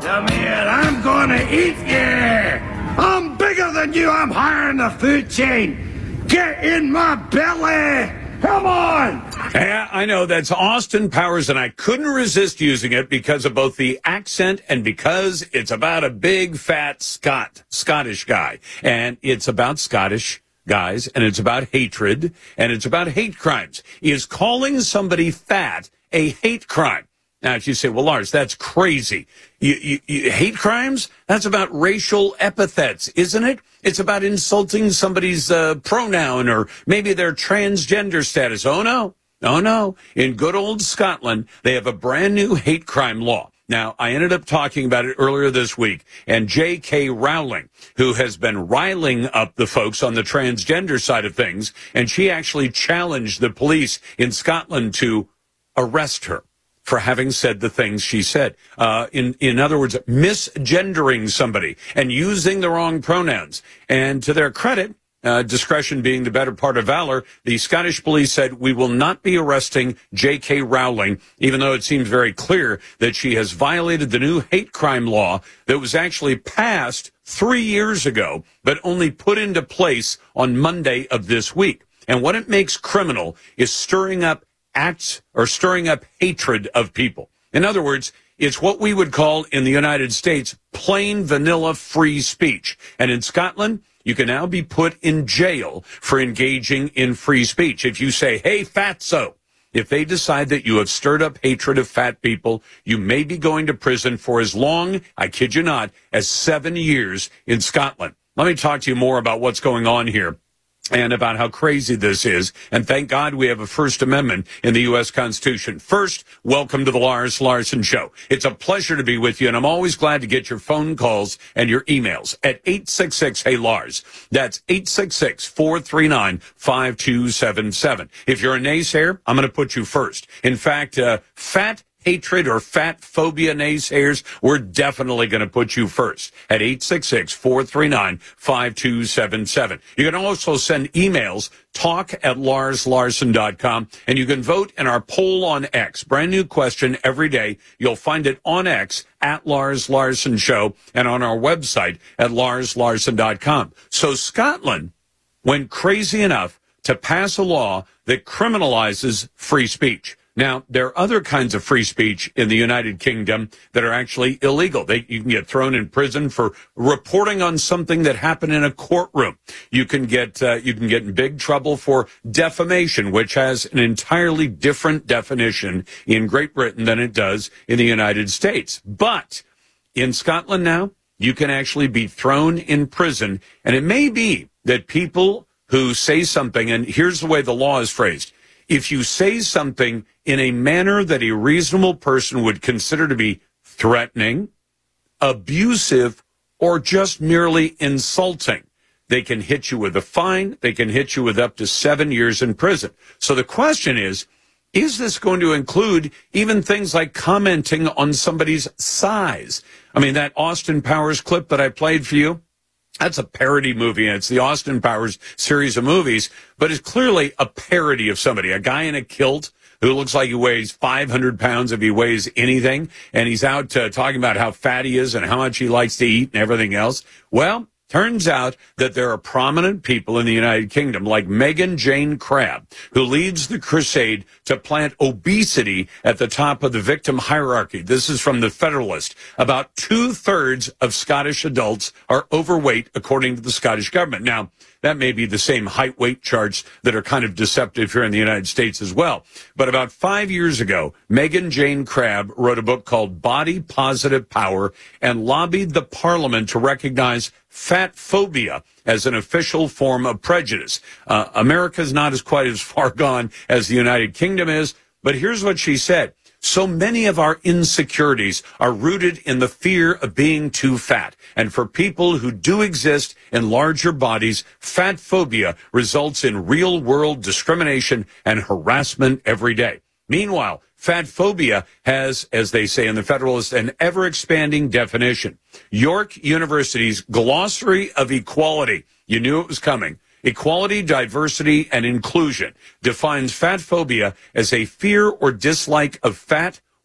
Come here, I'm gonna eat you. I'm bigger than you. I'm higher in the food chain. Get in my belly. Come on. Yeah, I know. That's Austin Powers, and I couldn't resist using it because of both the accent and because it's about a big, fat Scot, Scottish guy. And it's about Scottish guys, and it's about hatred, and it's about hate crimes. Is calling somebody fat a hate crime? Now, if you say, well, Lars, that's crazy. You, you, you, hate crimes? That's about racial epithets, isn't it? It's about insulting somebody's uh, pronoun or maybe their transgender status. Oh, no. Oh, no. In good old Scotland, they have a brand new hate crime law. Now, I ended up talking about it earlier this week, and J K. Rowling, who has been riling up the folks on the transgender side of things, and she actually challenged the police in Scotland to arrest her for having said the things she said. Uh, in, in other words, misgendering somebody and using the wrong pronouns. And to their credit, uh, discretion being the better part of valor, the Scottish police said, we will not be arresting J K. Rowling, even though it seems very clear that she has violated the new hate crime law that was actually passed three years ago, but only put into place on Monday of this week. And what it makes criminal is stirring up acts or stirring up hatred of people. In other words, it's what we would call in the United States plain vanilla free speech. And in Scotland, you can now be put in jail for engaging in free speech. If you say, hey, fatso, if they decide that you have stirred up hatred of fat people, you may be going to prison for as long, I kid you not, as seven years in Scotland. Let me talk to you more about what's going on here and about how crazy this is. And thank God we have a First Amendment in the U S Constitution. First, welcome to the Lars Larson Show. It's a pleasure to be with you, and I'm always glad to get your phone calls and your emails at eight six six, hey Lars. That's eight six six, four three nine, five two seven seven. If you're a naysayer, I'm going to put you first. In fact, uh, fat hatred or fat phobia naysayers, we're definitely going to put you first at eight six six, four three nine, five two seven seven. You can also send emails, talk at lars larson dot com, and you can vote in our poll on X. Brand new question every day. You'll find it on X at Lars Larson Show and on our website at lars larson dot com. So Scotland went crazy enough to pass a law that criminalizes free speech. Now, there are other kinds of free speech in the United Kingdom that are actually illegal. They, you can get thrown in prison for reporting on something that happened in a courtroom. You can get uh, you can get in big trouble for defamation, which has an entirely different definition in Great Britain than it does in the United States. But in Scotland now, you can actually be thrown in prison. And it may be that people who say something, and here's the way the law is phrased, if you say something in a manner that a reasonable person would consider to be threatening, abusive, or just merely insulting, they can hit you with a fine. They can hit you with up to seven years in prison. So the question is, is this going to include even things like commenting on somebody's size? I mean, that Austin Powers clip that I played for you, that's a parody movie, and it's the Austin Powers series of movies, but it's clearly a parody of somebody, a guy in a kilt who looks like he weighs five hundred pounds if he weighs anything, and he's out uh, talking about how fat he is and how much he likes to eat and everything else. Well, turns out that there are prominent people in the United Kingdom like Megan Jane Crabb, who leads the crusade to plant obesity at the top of the victim hierarchy. This is from the Federalist. About two-thirds of Scottish adults are overweight, according to the Scottish government. Now, that may be the same height-weight charts that are kind of deceptive here in the United States as well. But about five years ago, Megan Jane Crabb wrote a book called Body Positive Power and lobbied the Parliament to recognize fat phobia as an official form of prejudice. Uh, America's not as quite as far gone as the United Kingdom is, but here's what she said. So many of our insecurities are rooted in the fear of being too fat. And for people who do exist in larger bodies, fat phobia results in real-world discrimination and harassment every day. Meanwhile, fat phobia has, as they say in the Federalist, an ever-expanding definition. York University's Glossary of Equality, you knew it was coming, Equality, Diversity, and Inclusion defines fat phobia as a fear or dislike of fat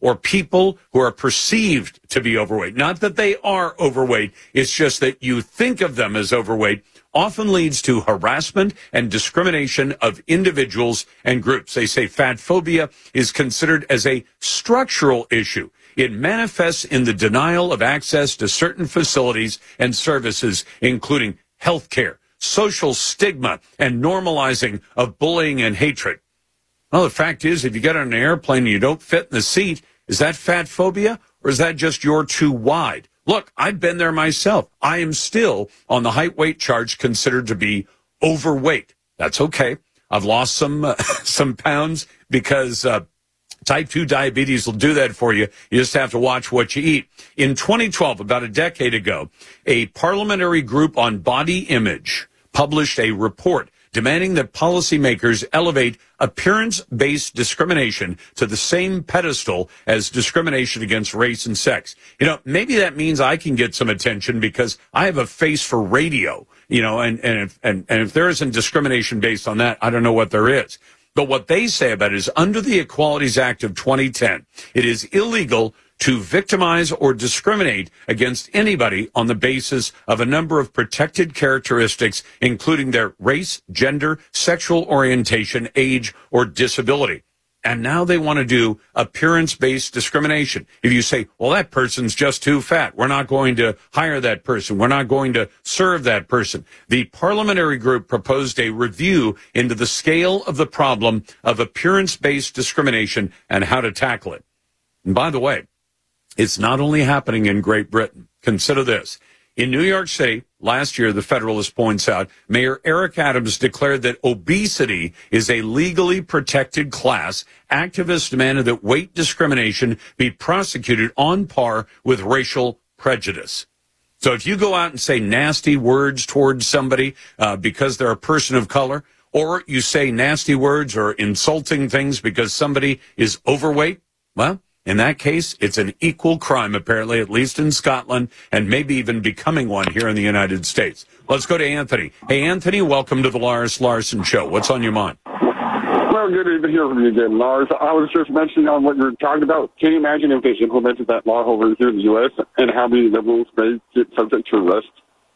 or people who are perceived to be overweight, not that they are overweight, it's just that you think of them as overweight, often leads to harassment and discrimination of individuals and groups. They say fat phobia is considered as a structural issue. It manifests in the denial of access to certain facilities and services, including health care, social stigma, and normalizing of bullying and hatred. Well, the fact is, if you get on an airplane and you don't fit in the seat, is that fat phobia, or is that just you're too wide? Look, I've been there myself. I am still on the height weight chart considered to be overweight. That's okay. I've lost some uh, some pounds because uh, type two diabetes will do that for you. You just have to watch what you eat. In twenty twelve, about a decade ago, a parliamentary group on body image published a report demanding that policymakers elevate appearance-based discrimination to the same pedestal as discrimination against race and sex. You know, maybe that means I can get some attention because I have a face for radio, you know, and, and, if, and, and if there isn't discrimination based on that, I don't know what there is. But what they say about it is under the Equalities Act of twenty ten, it is illegal to victimize or discriminate against anybody on the basis of a number of protected characteristics, including their race, gender, sexual orientation, age, or disability. And now they want to do appearance-based discrimination. If you say, well, that person's just too fat, we're not going to hire that person, we're not going to serve that person. The parliamentary group proposed a review into the scale of the problem of appearance-based discrimination and how to tackle it. And by the way, it's not only happening in Great Britain. Consider this. In New York City, last year, the Federalist points out, Mayor Eric Adams declared that obesity is a legally protected class. Activists demanded that weight discrimination be prosecuted on par with racial prejudice. So if you go out and say nasty words towards somebody uh, because they're a person of color, or you say nasty words or insulting things because somebody is overweight, well, in that case, it's an equal crime, apparently, at least in Scotland, and maybe even becoming one here in the United States. Let's go to Anthony. Hey, Anthony, welcome to the Lars Larson Show. What's on your mind? Well, good to hear from you again, Lars. I was just mentioning on what you're talking about. Can you imagine if they implemented that law over here in the U S and how many liberals may get subject to arrest?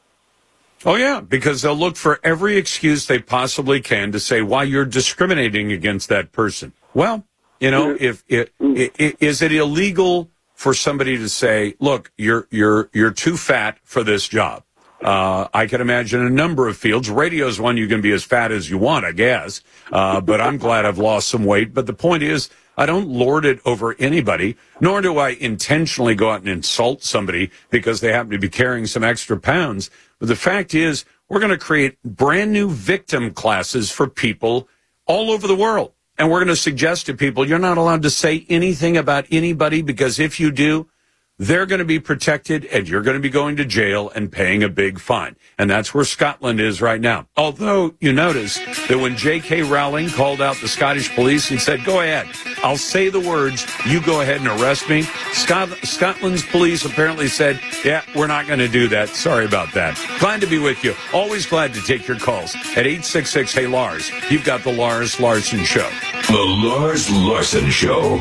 Oh, yeah, because they'll look for every excuse they possibly can to say why you're discriminating against that person. Well, you know, if it, it, is it illegal for somebody to say, look, you're you're you're too fat for this job? Uh, I can imagine a number of fields. Radio is one you can be as fat as you want, I guess. Uh, but I'm glad I've lost some weight. But the point is, I don't lord it over anybody, nor do I intentionally go out and insult somebody because they happen to be carrying some extra pounds. But the fact is, we're going to create brand new victim classes for people all over the world. And we're going to suggest to people, you're not allowed to say anything about anybody because if you do, they're going to be protected and you're going to be going to jail and paying a big fine. And that's where Scotland is right now. Although you notice that when J K Rowling called out the Scottish police and said, go ahead, I'll say the words, you go ahead and arrest me. Scot- Scotland's police apparently said, yeah, we're not going to do that. Sorry about that. Glad to be with you. Always glad to take your calls at eight six six, hey Lars. You've got the Lars Larson Show. The Lars Larson Show.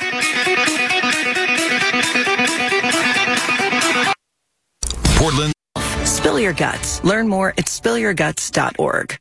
Portland. Spill your guts. Learn more at spill your guts dot org.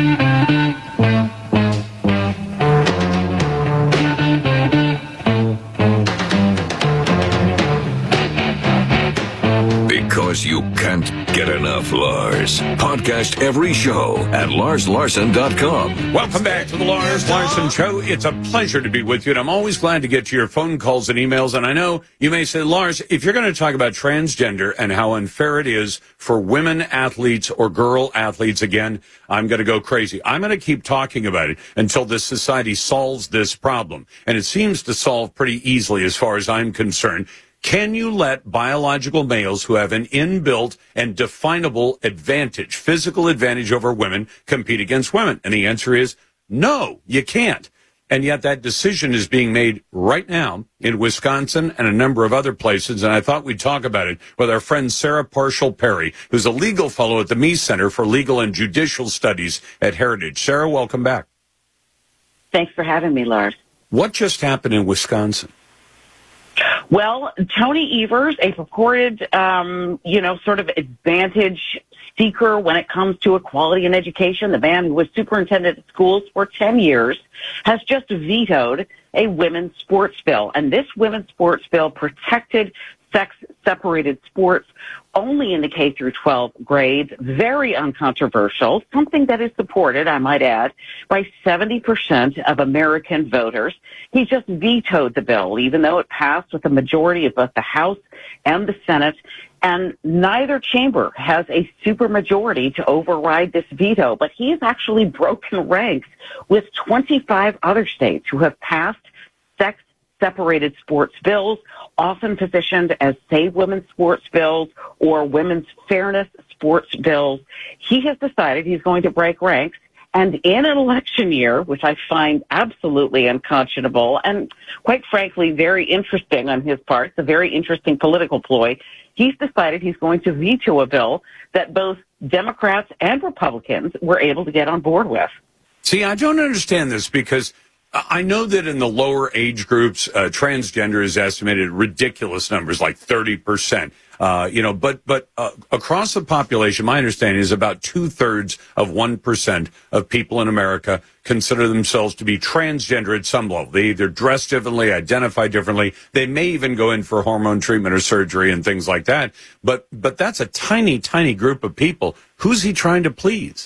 Because you can't get enough, Lars. Podcast every show at lars larson dot com. Welcome back to the Lars Larson Show. It's a pleasure to be with you, and I'm always glad to get to your phone calls and emails. And I know you may say, Lars, if you're going to talk about transgender and how unfair it is for women athletes or girl athletes, again, I'm going to go crazy. I'm going to keep talking about it until this society solves this problem. And it seems to solve pretty easily as far as I'm concerned. Can you let biological males who have an inbuilt and definable advantage, physical advantage over women, compete against women? And the answer is no, you can't. And yet that decision is being made right now in Wisconsin and a number of other places. And I thought we'd talk about it with our friend Sarah Parshall Perry, who's a legal fellow at the Meese Center for Legal and Judicial Studies at Heritage. Sarah, welcome back. Thanks for having me, Lars. What just happened in Wisconsin? Well, Tony Evers, a purported, um, you know, sort of advantage seeker when it comes to equality in education, the man who was superintendent at schools for ten years, has just vetoed a women's sports bill. And this women's sports bill protected sex-separated sports only in the K through twelve grades, very uncontroversial, something that is supported, I might add, by seventy percent of American voters. He just vetoed the bill, even though it passed with a majority of both the House and the Senate, and neither chamber has a supermajority to override this veto. But he has actually broken ranks with twenty-five other states who have passed sex-separated sports bills, often positioned as Save Women's Sports bills or Women's Fairness Sports bills. He has decided he's going to break ranks, and in an election year, which I find absolutely unconscionable and, quite frankly, very interesting on his part, it's a very interesting political ploy, he's decided he's going to veto a bill that both Democrats and Republicans were able to get on board with. See, I don't understand this because I know that in the lower age groups, uh, transgender is estimated ridiculous numbers, like thirty percent. Uh, you know, but but uh, across the population, my understanding is about two thirds of one percent of people in America consider themselves to be transgender at some level. They either dress differently, identify differently. They may even go in for hormone treatment or surgery and things like that. But but that's a tiny, tiny group of people. Who's he trying to please?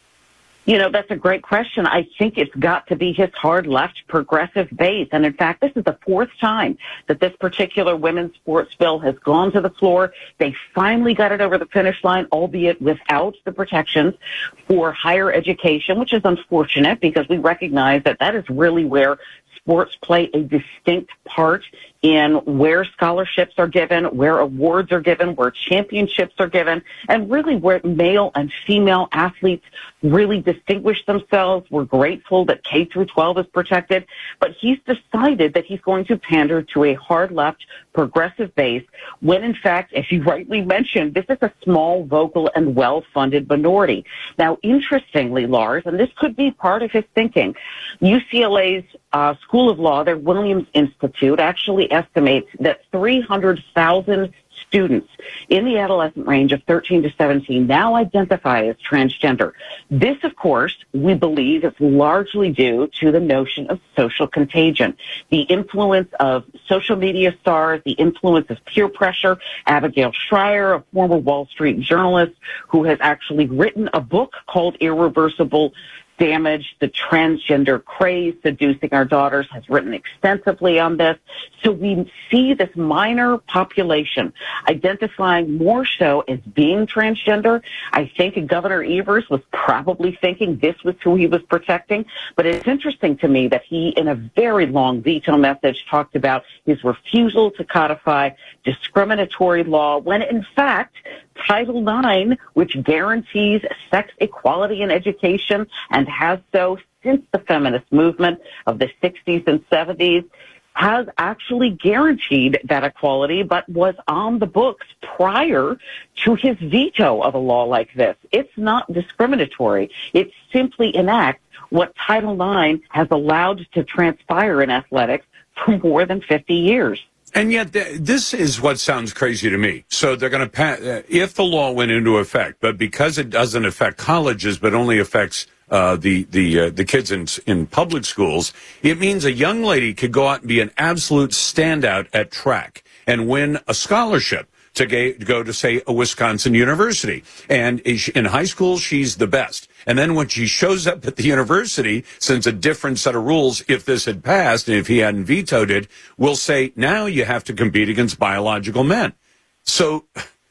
You know, that's a great question. I think it's got to be his hard left progressive base. And in fact, this is the fourth time that this particular women's sports bill has gone to the floor. They finally got it over the finish line, albeit without the protections for higher education, which is unfortunate because we recognize that that is really where sports play a distinct part in where scholarships are given, where awards are given, where championships are given, and really where male and female athletes really distinguish themselves. We're grateful that K through twelve is protected, but he's decided that he's going to pander to a hard left progressive base when, in fact, as you rightly mentioned, this is a small, vocal, and well-funded minority. Now, interestingly, Lars, and this could be part of his thinking, U C L A's uh, School of Law, their Williams Institute, actually estimates that three hundred thousand students in the adolescent range of thirteen to seventeen now identify as transgender. This, of course, we believe is largely due to the notion of social contagion, the influence of social media stars, the influence of peer pressure. Abigail Shrier, a former Wall Street journalist who has actually written a book called Irreversible Damage, the Transgender Craze Seducing Our Daughters, has written extensively on this. So we see this minor population identifying more so as being transgender. I think Governor Evers was probably thinking this was who he was protecting. But it's interesting to me that he, in a very long veto message, talked about his refusal to codify discriminatory law when, in fact, Title nine, which guarantees sex equality in education and has so since the feminist movement of the sixties and seventies, has actually guaranteed that equality, but was on the books prior to his veto of a law like this. It's not discriminatory. It simply enacts what Title nine has allowed to transpire in athletics for more than fifty years. And yet, th- this is what sounds crazy to me. So they're going to pass, uh, if the law went into effect, but because it doesn't affect colleges, but only affects uh, the the uh, the kids in in public schools, it means a young lady could go out and be an absolute standout at track and win a scholarship to go to, say, a Wisconsin university. And in high school, she's the best. And then when she shows up at the university, since a different set of rules, if this had passed and if he hadn't vetoed it, will say, now you have to compete against biological men. So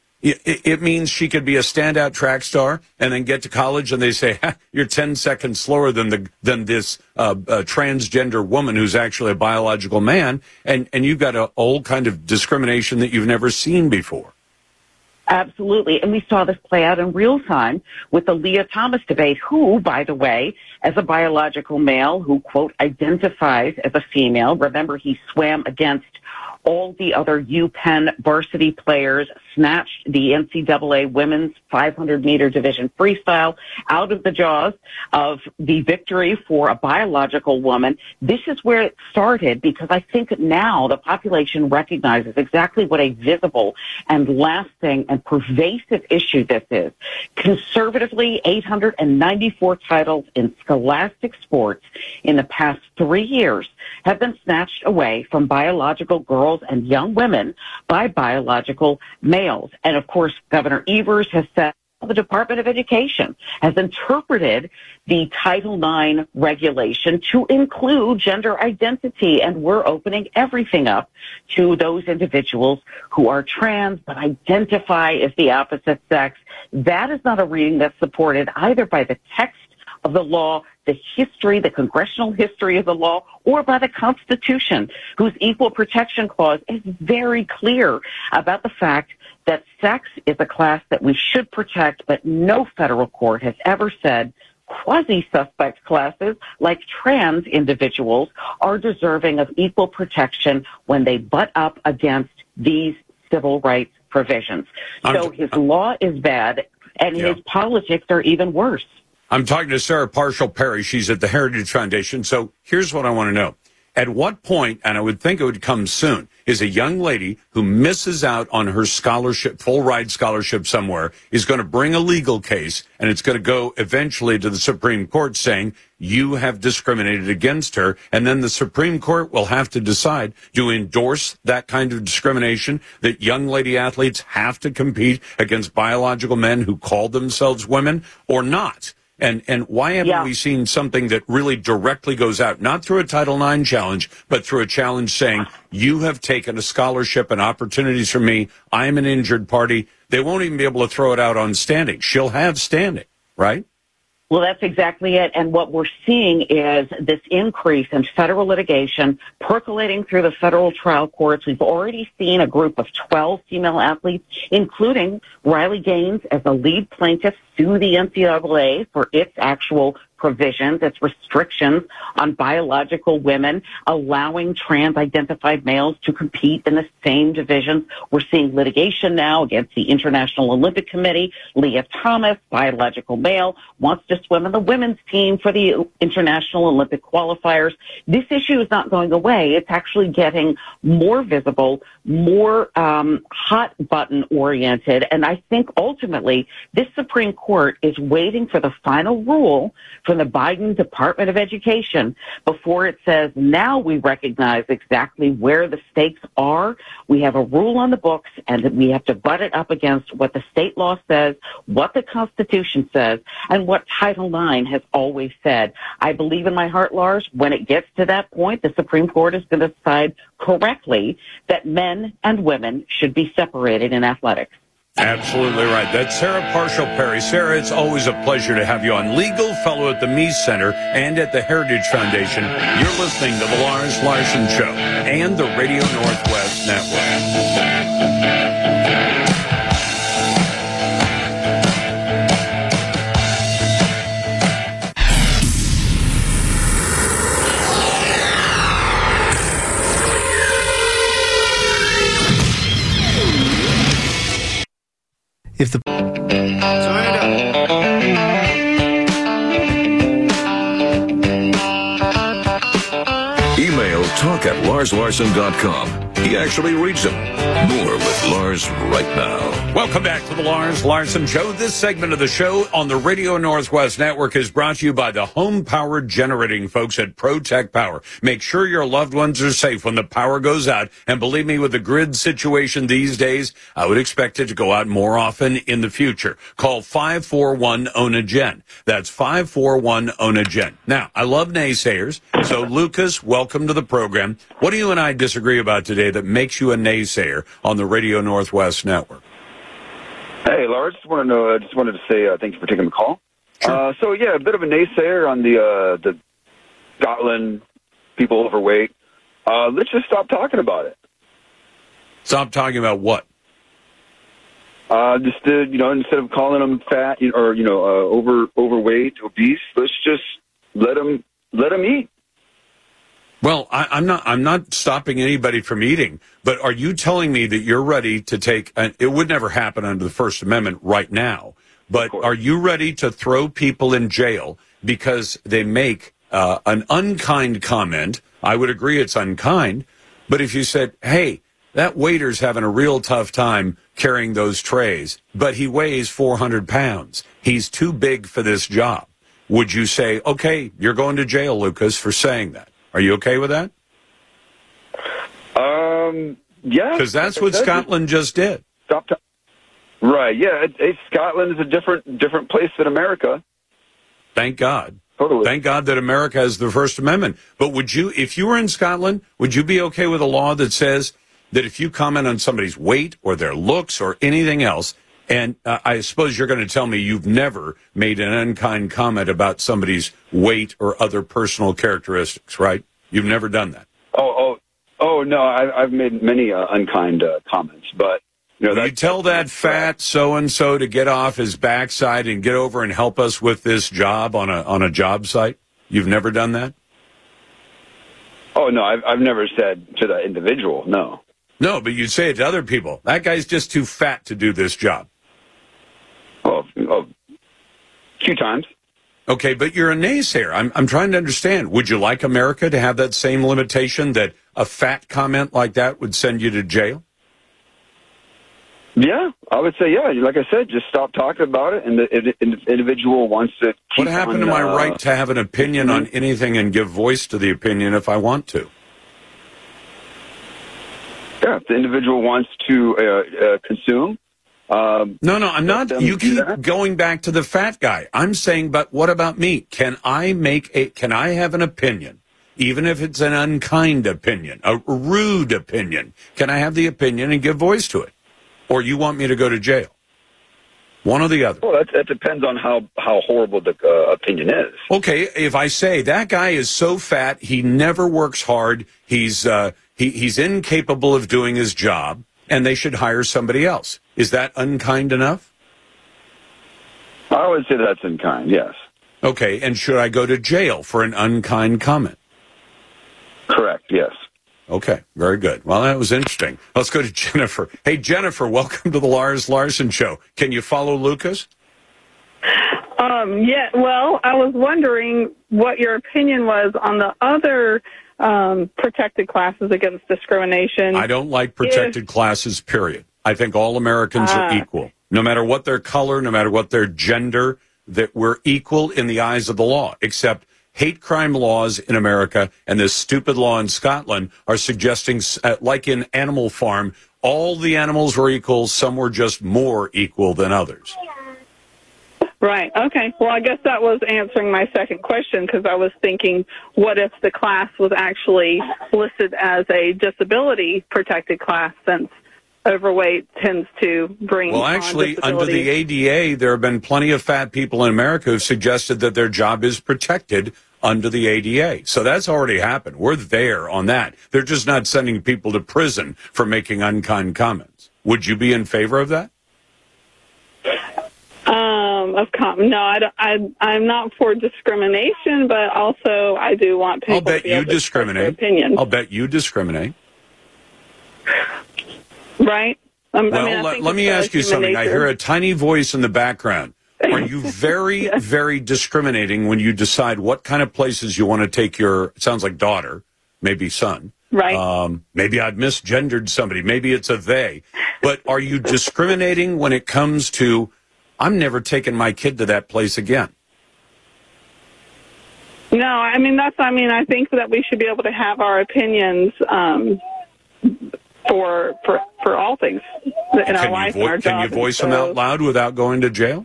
it means she could be a standout track star and then get to college and they say, ha, you're ten seconds slower than the than this uh, uh, transgender woman who's actually a biological man. And, and you've got a whole kind of discrimination that you've never seen before. Absolutely. And we saw this play out in real time with the Leah Thomas debate, who, by the way, as a biological male who, quote, identifies as a female. Remember, he swam against all the other UPenn varsity players, snatched the N C double A women's five hundred meter division freestyle out of the jaws of the victory for a biological woman. This is where it started, because I think now the population recognizes exactly what a visible and lasting and pervasive issue this is. Conservatively, eight hundred ninety-four titles in scholastic sports in the past three years have been snatched away from biological girls and young women by biological males. And of course, Governor Evers has said the Department of Education has interpreted the Title nine regulation to include gender identity, and we're opening everything up to those individuals who are trans but identify as the opposite sex. That is not a reading that's supported either by the text of the law, the history, the congressional history of the law, or by the Constitution, whose Equal Protection Clause is very clear about the fact that sex is a class that we should protect, but no federal court has ever said quasi-suspect classes like trans individuals are deserving of equal protection when they butt up against these civil rights provisions. So his law is bad, and Yeah. his politics are even worse. I'm talking to Sarah Parshall-Perry. She's at the Heritage Foundation. So here's what I want to know. At what point, and I would think it would come soon, is a young lady who misses out on her scholarship, full ride scholarship somewhere, is going to bring a legal case, and it's going to go eventually to the Supreme Court saying, you have discriminated against her, and then the Supreme Court will have to decide, do you endorse that kind of discrimination, that young lady athletes have to compete against biological men who call themselves women, or not? And and why haven't Yeah. we seen something that really directly goes out, not through a Title nine challenge, but through a challenge saying, you have taken a scholarship and opportunities from me. I'm an injured party. They won't even be able to throw it out on standing. She'll have standing, right? Well, that's exactly it. And what we're seeing is this increase in federal litigation percolating through the federal trial courts. We've already seen a group of twelve female athletes, including Riley Gaines as a lead plaintiff, sue the N C double A for its actual provisions, its restrictions on biological women, allowing trans-identified males to compete in the same divisions. We're seeing litigation now against the International Olympic Committee. Leah Thomas, biological male, wants to swim in the women's team for the International Olympic qualifiers. This issue is not going away. It's actually getting more visible, more um, hot-button oriented, and I think ultimately this Supreme Court is waiting for the final rule from the Biden Department of Education before it says, now we recognize exactly where the stakes are. We have a rule on the books, and we have to butt it up against what the state law says, what the Constitution says, and what Title nine has always said. I believe in my heart, Lars, when it gets to that point, the Supreme Court is going to decide correctly that men and women should be separated in athletics. Absolutely right. That's Sarah Parshall-Perry. Sarah, it's always a pleasure to have you on. Legal fellow at the Mies Center and at the Heritage Foundation. You're listening to The Lars Larson Show and the Radio Northwest Network. If the Email talk at lars larson dot com. He actually reads them. More with Lars right now. Welcome back to the Lars Larson Show. This segment of the show on the Radio Northwest Network is brought to you by the home-powered generating folks at ProTech Power. Make sure your loved ones are safe when the power goes out. And believe me, with the grid situation these days, I would expect it to go out more often in the future. Call five four one O N A G E N. That's five four one O N A G E N. Now, I love naysayers. So, Lucas, welcome to the program. What do you and I disagree about today that makes you a naysayer on the Radio Northwest Network? Hey, Lars, just want to know. I just wanted to say uh, thank you for taking the call. Sure. Uh, so yeah, a bit of a naysayer on the uh, the Scotland people overweight. Uh, let's just stop talking about it. Stop talking about what? Uh, just uh, you know, instead of calling them fat or you know uh, over overweight, obese, let's just let them let them eat. Well, I, I'm not. I'm not stopping anybody from eating. But are you telling me that you're ready to take? Uh, it would never happen under the First Amendment right now. But are you ready to throw people in jail because they make uh, an unkind comment? I would agree it's unkind. But if you said, "Hey, that waiter's having a real tough time carrying those trays, but he weighs four hundred pounds. He's too big for this job," would you say, "Okay, you're going to jail, Lucas, for saying that"? Are you okay with that? Um, yeah. Because that's what Scotland just did. Stop. T- right. Yeah. It, it, Scotland is a different different place than America. Thank God. Totally. Thank God that America has the First Amendment. But would you, if you were in Scotland, would you be okay with a law that says that if you comment on somebody's weight or their looks or anything else, and uh, I suppose you're going to tell me you've never made an unkind comment about somebody's weight or other personal characteristics, right? You've never done that. Oh, oh, oh no! I, I've made many uh, unkind uh, comments, but you know, Will you tell that fat so and so to get off his backside and get over and help us with this job on a on a job site? You've never done that? Oh no, I've I've never said to the individual, no. No, but you'd say it to other people. That guy's just too fat to do this job. Oh, oh a few times. Okay, but you're a naysayer. I'm I'm trying to understand. Would you like America to have that same limitation that a fat comment like that would send you to jail? Yeah, I would say, yeah. Like I said, just stop talking about it, and the, if the individual wants to keep What happened on, to my uh, right to have an opinion on anything and give voice to the opinion if I want to? Yeah, if the individual wants to uh, uh, consume. Um, no, no, I'm not. You keep that. going back to the fat guy. I'm saying, but what about me? Can I make a? Can I have an opinion, even if it's an unkind opinion, a rude opinion? Can I have the opinion and give voice to it? Or you want me to go to jail? One or the other. Well, that, that depends on how, how horrible the uh, opinion is. Okay, if I say that guy is so fat, he never works hard, he's uh, he, he's incapable of doing his job, and they should hire somebody else. Is that unkind enough? I would say that's unkind, yes. Okay, and should I go to jail for an unkind comment? Correct, yes. Okay, very good. Well, that was interesting. Let's go to Jennifer. Hey, Jennifer, welcome to the Lars Larson Show. Can you follow Lucas? Um, yeah, well, I was wondering what your opinion was on the other um, protected classes against discrimination. I don't like protected if, classes, period. I think all Americans uh, are equal. No matter what their color, no matter what their gender, that we're equal in the eyes of the law, except hate crime laws in America and this stupid law in Scotland are suggesting, uh, like in Animal Farm, all the animals were equal, some were just more equal than others. Right. Okay. Well, I guess that was answering my second question, because I was thinking, what if the class was actually listed as a disability protected class, since overweight tends to bring Well, actually, under the A D A, there have been plenty of fat people in America who've suggested that their job is protected under the A D A. So that's already happened. We're there on that. They're just not sending people to prison for making unkind comments. Would you be in favor of that? Um, of com- no, I, don't, I, I'm not for discrimination, but also I do want people I'll bet to be you able to discriminate. express their opinion. I'll bet you discriminate. Right? Um, well, I mean, I let, let me ask you something. nature. I hear a tiny voice in the background. Are you very, yes. very discriminating when you decide what kind of places you want to take your, it sounds like daughter, maybe son. Right. Um, maybe I've misgendered somebody. Maybe it's a they. But are you discriminating when it comes to, I'm never taking my kid to that place again? No, I mean, that's, I mean, I think that we should be able to have our opinions, um, for, for, for all things in can our you life vo- and our Can you jobs, voice so. them out loud without going to jail?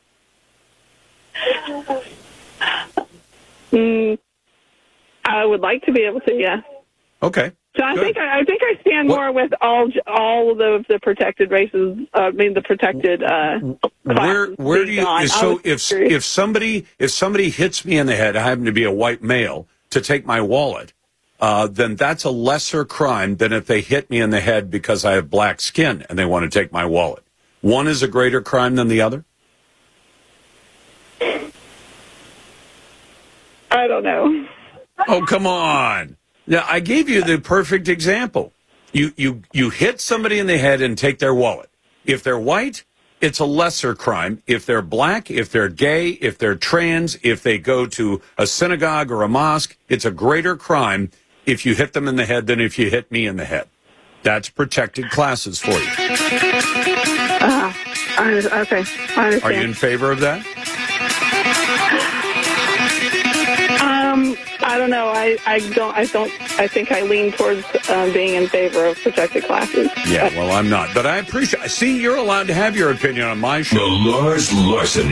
Mm, I would like to be able to, yeah. Okay. So I Good. think I, I think I stand what? more with all all of the, the protected races. Uh, I mean, the protected. Uh, where where do you? gone. So if curious. if somebody if somebody hits me in the head, I happen to be a white male, to take my wallet, uh, then that's a lesser crime than if they hit me in the head because I have black skin and they want to take my wallet. One is a greater crime than the other? I don't know. Oh, come on. Yeah, I gave you the perfect example. You, you, you hit somebody in the head and take their wallet. If they're white, it's a lesser crime. If they're black, if they're gay, if they're trans, if they go to a synagogue or a mosque, it's a greater crime if you hit them in the head than if you hit me in the head. That's protected classes for you. Uh, I, okay, I understand. Are you in favor of that? Um, I don't know. I, I don't. I don't. I think I lean towards um, being in favor of protected classes. Yeah, well, I'm not, but I appreciate. See, you're allowed to have your opinion on my show. The Lars Larson